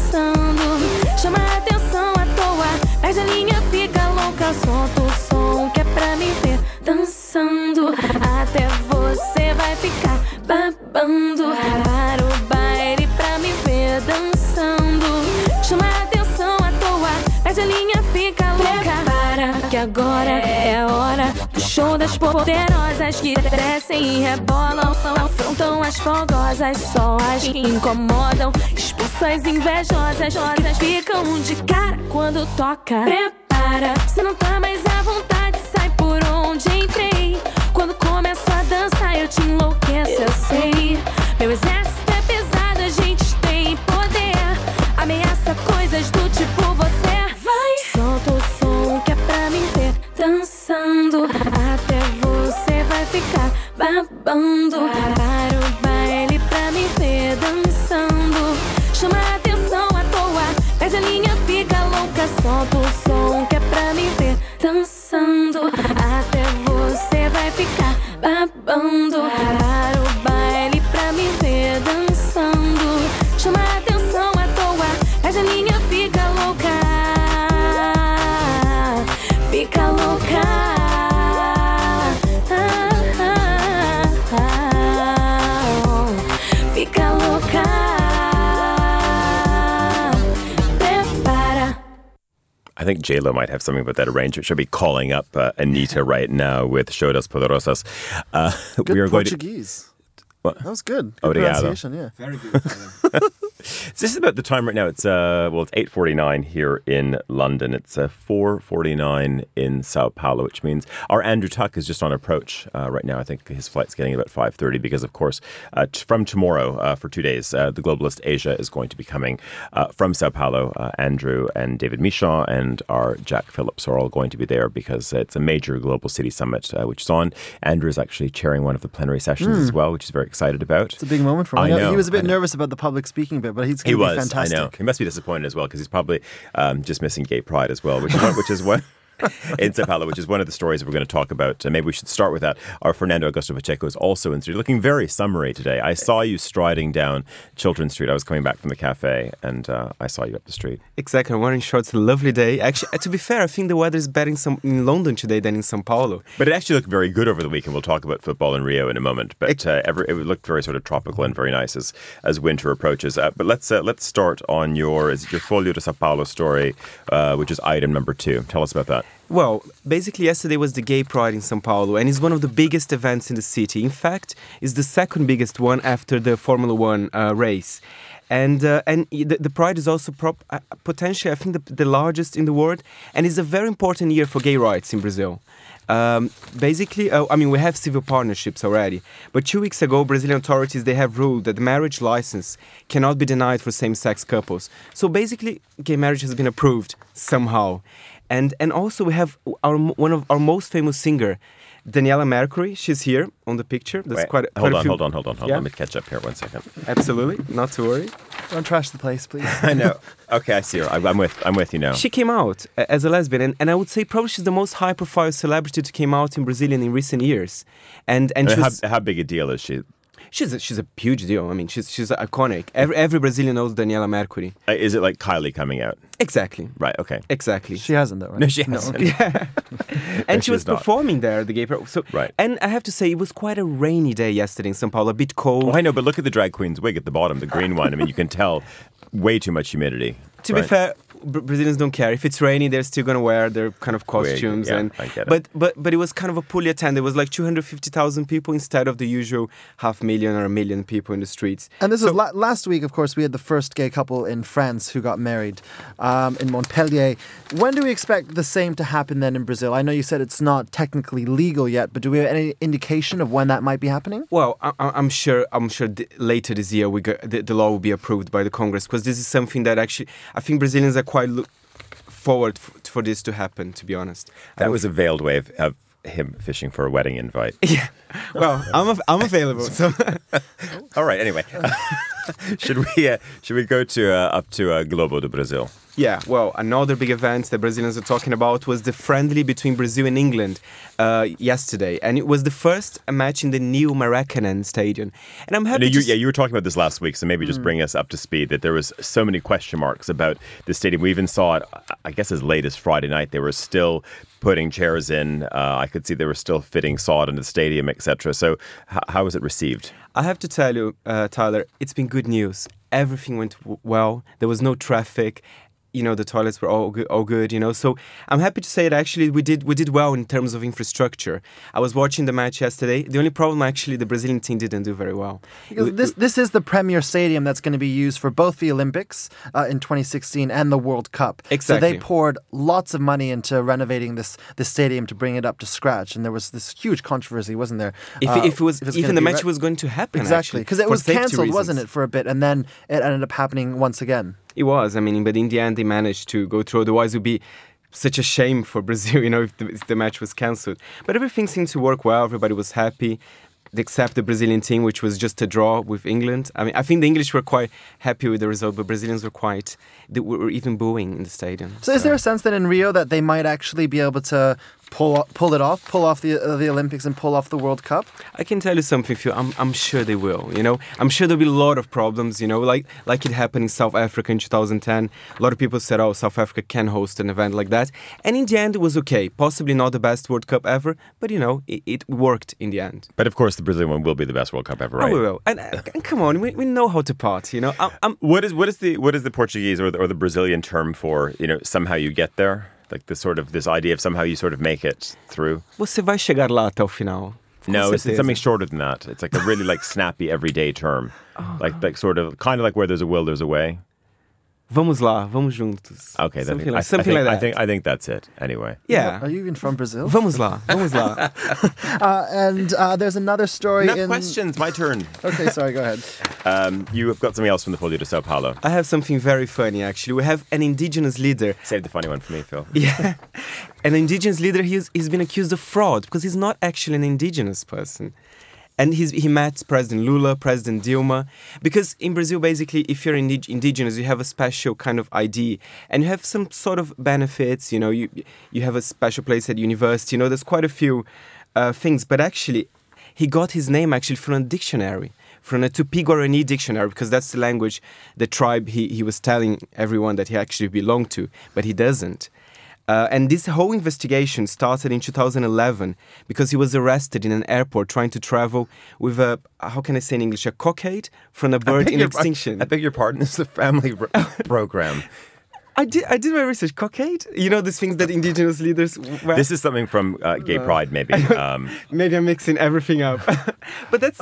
dançando, chama a atenção à toa, perde a linha, fica louca. Solta o som que é pra me ver dançando, até você vai ficar babando. Para o baile pra me ver dançando, chama a atenção à toa, perde a linha, fica louca. Prepara que agora é a hora do show das poderosas que descem e rebolam, afrontam as fogosas, só as que incomodam, expulsam as invejosas que ficam de cara quando toca. Prepara, se não tá mais à vontade, sai por onde entrei. Quando começo a dançar eu te enlouqueço, eu sei. Meu exército é pesado, a gente tem poder. Ameaça coisas do tipo você vai. Solta o som que é pra me ver dançando, até você vai ficar babando. Para o baile pra me ver dançando, chama a atenção à toa, perde a linha, fica louca. Solta o som que é pra me ver dançando, até você vai ficar babando. I think J-Lo might have something about that arrangement. She'll be calling up Anita right now with Show das Poderosas. Good we are Portuguese. What? That was good. Good Obrigado. pronunciation, yeah. Very good. So this is about the time right now. It's 8:49 here in London. It's 4:49 in Sao Paulo, which means our Andrew Tuck is just on approach right now. I think his flight's getting about 5:30 because, of course, from tomorrow for 2 days, the Globalist Asia is going to be coming from Sao Paulo. Andrew and David Michon and our Jack Phillips are all going to be there because it's a major global city summit which is on. Andrew is actually chairing one of the plenary sessions as well, which is very excited about. It's a big moment for him. I know, he was a bit nervous about the public speaking bit, but he's going to be fantastic. I know. He must be disappointed as well because he's probably just missing gay pride as well, which is what in Sao Paulo, which is one of the stories we're going to talk about. Maybe we should start with that. Our Fernando Augusto Pacheco is also in studio, looking very summery today. I saw you striding down Chiltern Street. I was coming back from the cafe, and I saw you up the street. Exactly. I'm wearing shorts. A lovely day. Actually, to be fair, I think the weather is better in London today than in Sao Paulo. But it actually looked very good over the weekend. We'll talk about football in Rio in a moment. But it looked very sort of tropical and very nice as winter approaches. But let's start on your Folio de Sao Paulo story, which is item number 2. Tell us about that. Well, basically yesterday was the Gay Pride in Sao Paulo, and it's one of the biggest events in the city. In fact, it's the second biggest one after the Formula One race. And the Pride is also potentially, I think, the largest in the world, and it's a very important year for gay rights in Brazil. Basically, we have civil partnerships already, but 2 weeks ago, Brazilian authorities, they have ruled that the marriage license cannot be denied for same-sex couples. So basically, gay marriage has been approved somehow. And also we have one of our most famous singer, Daniela Mercury. She's here on the picture. That's hold on. Yeah? Let me catch up here 1 second. Absolutely, not to worry. Don't trash the place, please. I know. Okay, I see her. I'm with you now. She came out as a lesbian, and I would say probably she's the most high-profile celebrity to came out in Brazil in recent years. And how big a deal is she? She's a huge deal. I mean, she's iconic. Every Brazilian knows Daniela Mercury. Is it like Kylie coming out? Exactly. Right. Okay. Exactly. She hasn't though, right? No, she hasn't. Yeah. And she was performing there at the Gay Pride. So, right. And I have to say, it was quite a rainy day yesterday in Sao Paulo. A bit cold. Well, I know, but look at the drag queen's wig at the bottom, the green one. I mean, you can tell way too much humidity. To be fair, Brazilians don't care. If it's rainy, they're still going to wear their kind of costumes. I get it. But it was kind of a poorly attended. It was like 250,000 people instead of the usual 500,000 or 1 million people in the streets. And this was last week, of course, we had the first gay couple in France who got married in Montpellier. When do we expect the same to happen then in Brazil? I know you said it's not technically legal yet, but do we have any indication of when that might be happening? Well, I'm sure later this year the law will be approved by the Congress, because this is something that actually I think Brazilians are quite forward for this to happen, to be honest. That was a veiled way of him fishing for a wedding invite. Yeah. Well, I'm available. So. All right. Anyway, should we go up to Globo do Brasil? Yeah, well, another big event that Brazilians are talking about was the friendly between Brazil and England yesterday. And it was the first match in the new Maracanã Stadium. And I'm happy you were talking about this last week, so maybe just bring us up to speed that there was so many question marks about the stadium. We even saw it, I guess, as late as Friday night. They were still putting chairs in. I could see they were still fitting sod into the stadium, etc. So how was it received? I have to tell you, Tyler, it's been good news. Everything went well. There was no traffic. You know, the toilets were all good, you know. So I'm happy to say that actually we did well in terms of infrastructure. I was watching the match yesterday. The only problem, actually, the Brazilian team didn't do very well. Because this is the premier stadium that's going to be used for both the Olympics in 2016 and the World Cup. Exactly. So they poured lots of money into renovating this stadium to bring it up to scratch. And there was this huge controversy, wasn't there? If the match was going to happen, exactly, because it was cancelled, wasn't it, for a bit, and then it ended up happening once again. It was. I mean, but in the end, they managed to go through. Otherwise, it would be such a shame for Brazil, you know, if the match was cancelled. But everything seemed to work well. Everybody was happy, except the Brazilian team, which was just a draw with England. I mean, I think the English were quite happy with the result, but Brazilians were even booing in the stadium. So is there a sense that in Rio that they might actually be able to pull off the Olympics and pull off the World Cup? I can tell you something, Phil. I'm sure they will. I'm sure there'll be a lot of problems. Like it happened in South Africa in 2010. A lot of people said, "Oh, South Africa can host an event like that," and in the end, it was okay. Possibly not the best World Cup ever, but it worked in the end. But of course, the Brazilian one will be the best World Cup ever, right? Oh, we will. And come on, we know how to party. What is the Portuguese or the Brazilian term for somehow you get there? Like this idea of somehow you sort of make it through. Você vai chegar lá até o final. No, it's something shorter than that. It's like a really snappy everyday term. Like sort of kind of like where there's a will, there's a way. Vamos lá, vamos juntos. Okay, something like that. I think that's it. Anyway. Yeah. Are you even from Brazil? Vamos lá, vamos lá. And there's another story. Enough questions. My turn. Okay, sorry. Go ahead. You have got something else from the Folha de São Paulo. I have something very funny, actually. We have an indigenous leader. Save the funny one for me, Phil. Yeah. An indigenous leader, he's been accused of fraud because he's not actually an indigenous person. And he met President Lula, President Dilma, because in Brazil, basically, if you're indigenous, you have a special kind of ID, and you have some sort of benefits. You have a special place at university. There's quite a few things. But actually, he got his name actually from a dictionary, from a Tupi-Guarani dictionary, because that's the language, the tribe he was telling everyone that he actually belonged to, but he doesn't. And this whole investigation started in 2011 because he was arrested in an airport trying to travel with how can I say in English, a cockade from a bird in extinction. I beg your pardon, it's a family program. I did my research. Cockade? These things that indigenous leaders wear? This is something from Gay Pride, maybe. Maybe I'm mixing everything up. But that's...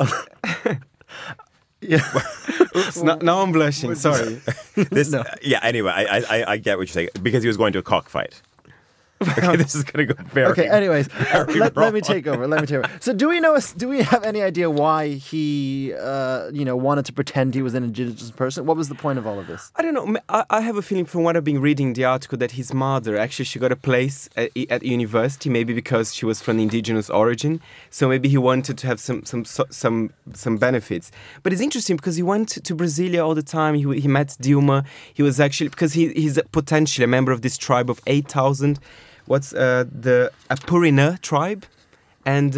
Yeah. Oops, now I'm blushing. Sorry. Anyway, I get what you're saying. Because he was going to a cockfight. Okay, this is going to go very. Okay, anyways, let me take over. So, do we have any idea why he, wanted to pretend he was an indigenous person? What was the point of all of this? I don't know. I have a feeling from what I've been reading in the article that his mother actually she got a place at university, maybe because she was from indigenous origin. So maybe he wanted to have some benefits. But it's interesting because he went to Brasilia all the time. He met Dilma. He was actually because he's potentially a member of this tribe of 8,000. What's the Apurina tribe, and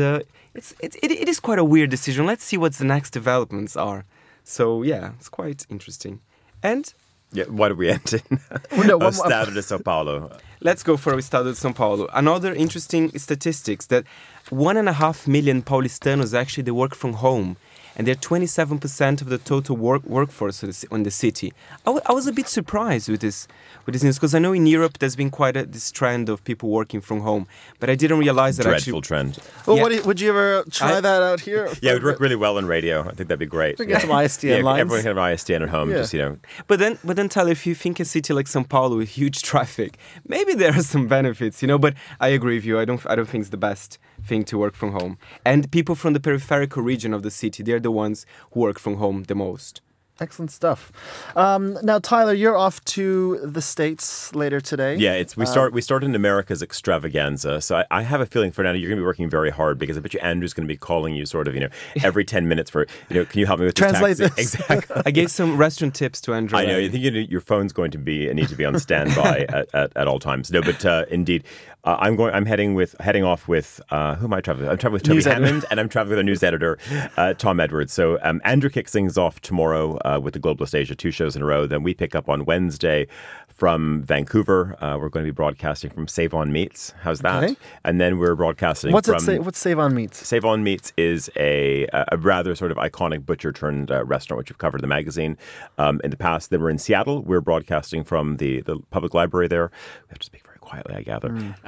it is quite a weird decision. Let's see what the next developments are. So yeah, it's quite interesting. And why do we end in Estado de São Paulo? Let's go for Estado de São Paulo. Another interesting statistics that 1.5 million Paulistanos actually they work from home. And they're 27% of the total workforce in the city. I was a bit surprised with this news because I know in Europe there's been quite this trend of people working from home, but I didn't realize that dreadful trend. Well, would you ever try that out here? Yeah, it would work really well on radio. I think that'd be great. Get some ISDN lines. Everyone can have ISDN at home. Just But then, Tyler, if you think a city like São Paulo with huge traffic, maybe there are some benefits, But I agree with you. I don't think it's the best thing to work from home. And people from the peripheral region of the city, they're the ones who work from home the most. Excellent stuff. Now, Tyler, you're off to the States later today. Yeah, we start in America's extravaganza. So I have a feeling, Fernando, you're going to be working very hard because I bet you Andrew's going to be calling you sort of, every 10 minutes for, can you help me with translate this? Exactly. I gave some restaurant tips to Andrew. I know. I think your phone's going to need to be on standby at all times. No, but indeed, I'm heading off with who am I traveling with? I'm traveling with Toby Hammond, and I'm traveling with our news editor, Tom Edwards. So Andrew kicks things off tomorrow with the Globalist Asia, 2 shows in a row. Then we pick up on Wednesday from Vancouver. We're going to be broadcasting from Save On Meats. How's that? Okay. And then we're broadcasting What's Save On Meats? Save On Meats is a rather sort of iconic butcher turned restaurant, which we've covered in the magazine in the past. Then we're in Seattle. We're broadcasting from the public library there. We have to speak very quietly, I gather.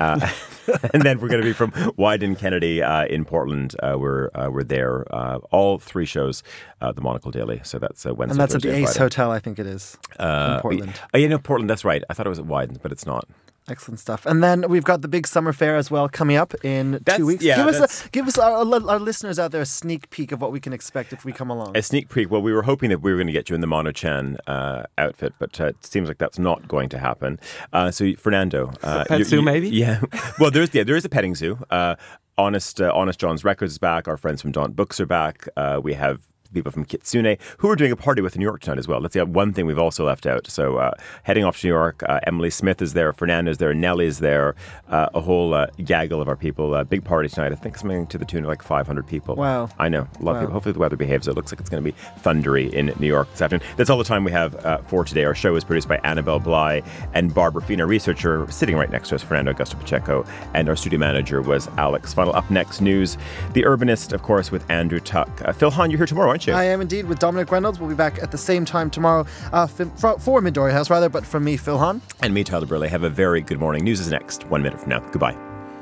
And then we're going to be from Wyden Kennedy in Portland. We're there. All 3 shows, the Monocle Daily. So that's Wednesday. And that's Thursday, at the Ace Friday. Hotel, I think it is, in Portland. Portland. That's right. I thought it was at Wyden, but it's not. Excellent stuff. And then we've got the big summer fair as well coming up in 2 weeks. Yeah, give us our listeners out there a sneak peek of what we can expect if we come along. A sneak peek. Well, we were hoping that we were going to get you in the Mono Chan outfit, but it seems like that's not going to happen. So, Fernando, pet zoo maybe? Yeah. Well, there is a petting zoo. Honest John's Records is back. Our friends from Daunt Books are back. We have people from Kitsune, who we're doing a party with in New York tonight as well. Let's see, one thing we've also left out. So heading off to New York, Emily Smith is there, Fernando's there, Nelly's there, a whole gaggle of our people. Big party tonight. I think something to the tune of like 500 people. Wow. I know, a lot of people. Hopefully the weather behaves. It looks like it's going to be thundery in New York this afternoon. That's all the time we have for today. Our show is produced by Annabelle Bly and Barbara Fina. Researcher sitting right next to us, Fernando Augusto Pacheco, and our studio manager was Alex Funnell. Up next, news. The Urbanist, of course, with Andrew Tuck. Phil Hahn, you're here tomorrow, aren't you? I am indeed, with Dominic Reynolds. We'll be back at the same time tomorrow for Midori House, rather, but from me, Phil Hahn. And me, Tyler Burley. Have a very good morning. News is next, 1 minute from now. Goodbye.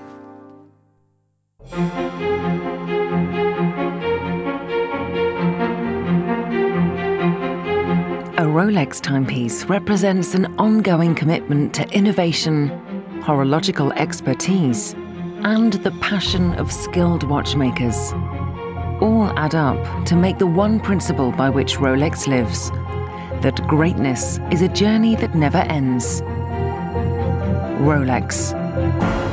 A Rolex timepiece represents an ongoing commitment to innovation, horological expertise, and the passion of skilled watchmakers. All add up to make the one principle by which Rolex lives, that greatness is a journey that never ends. Rolex.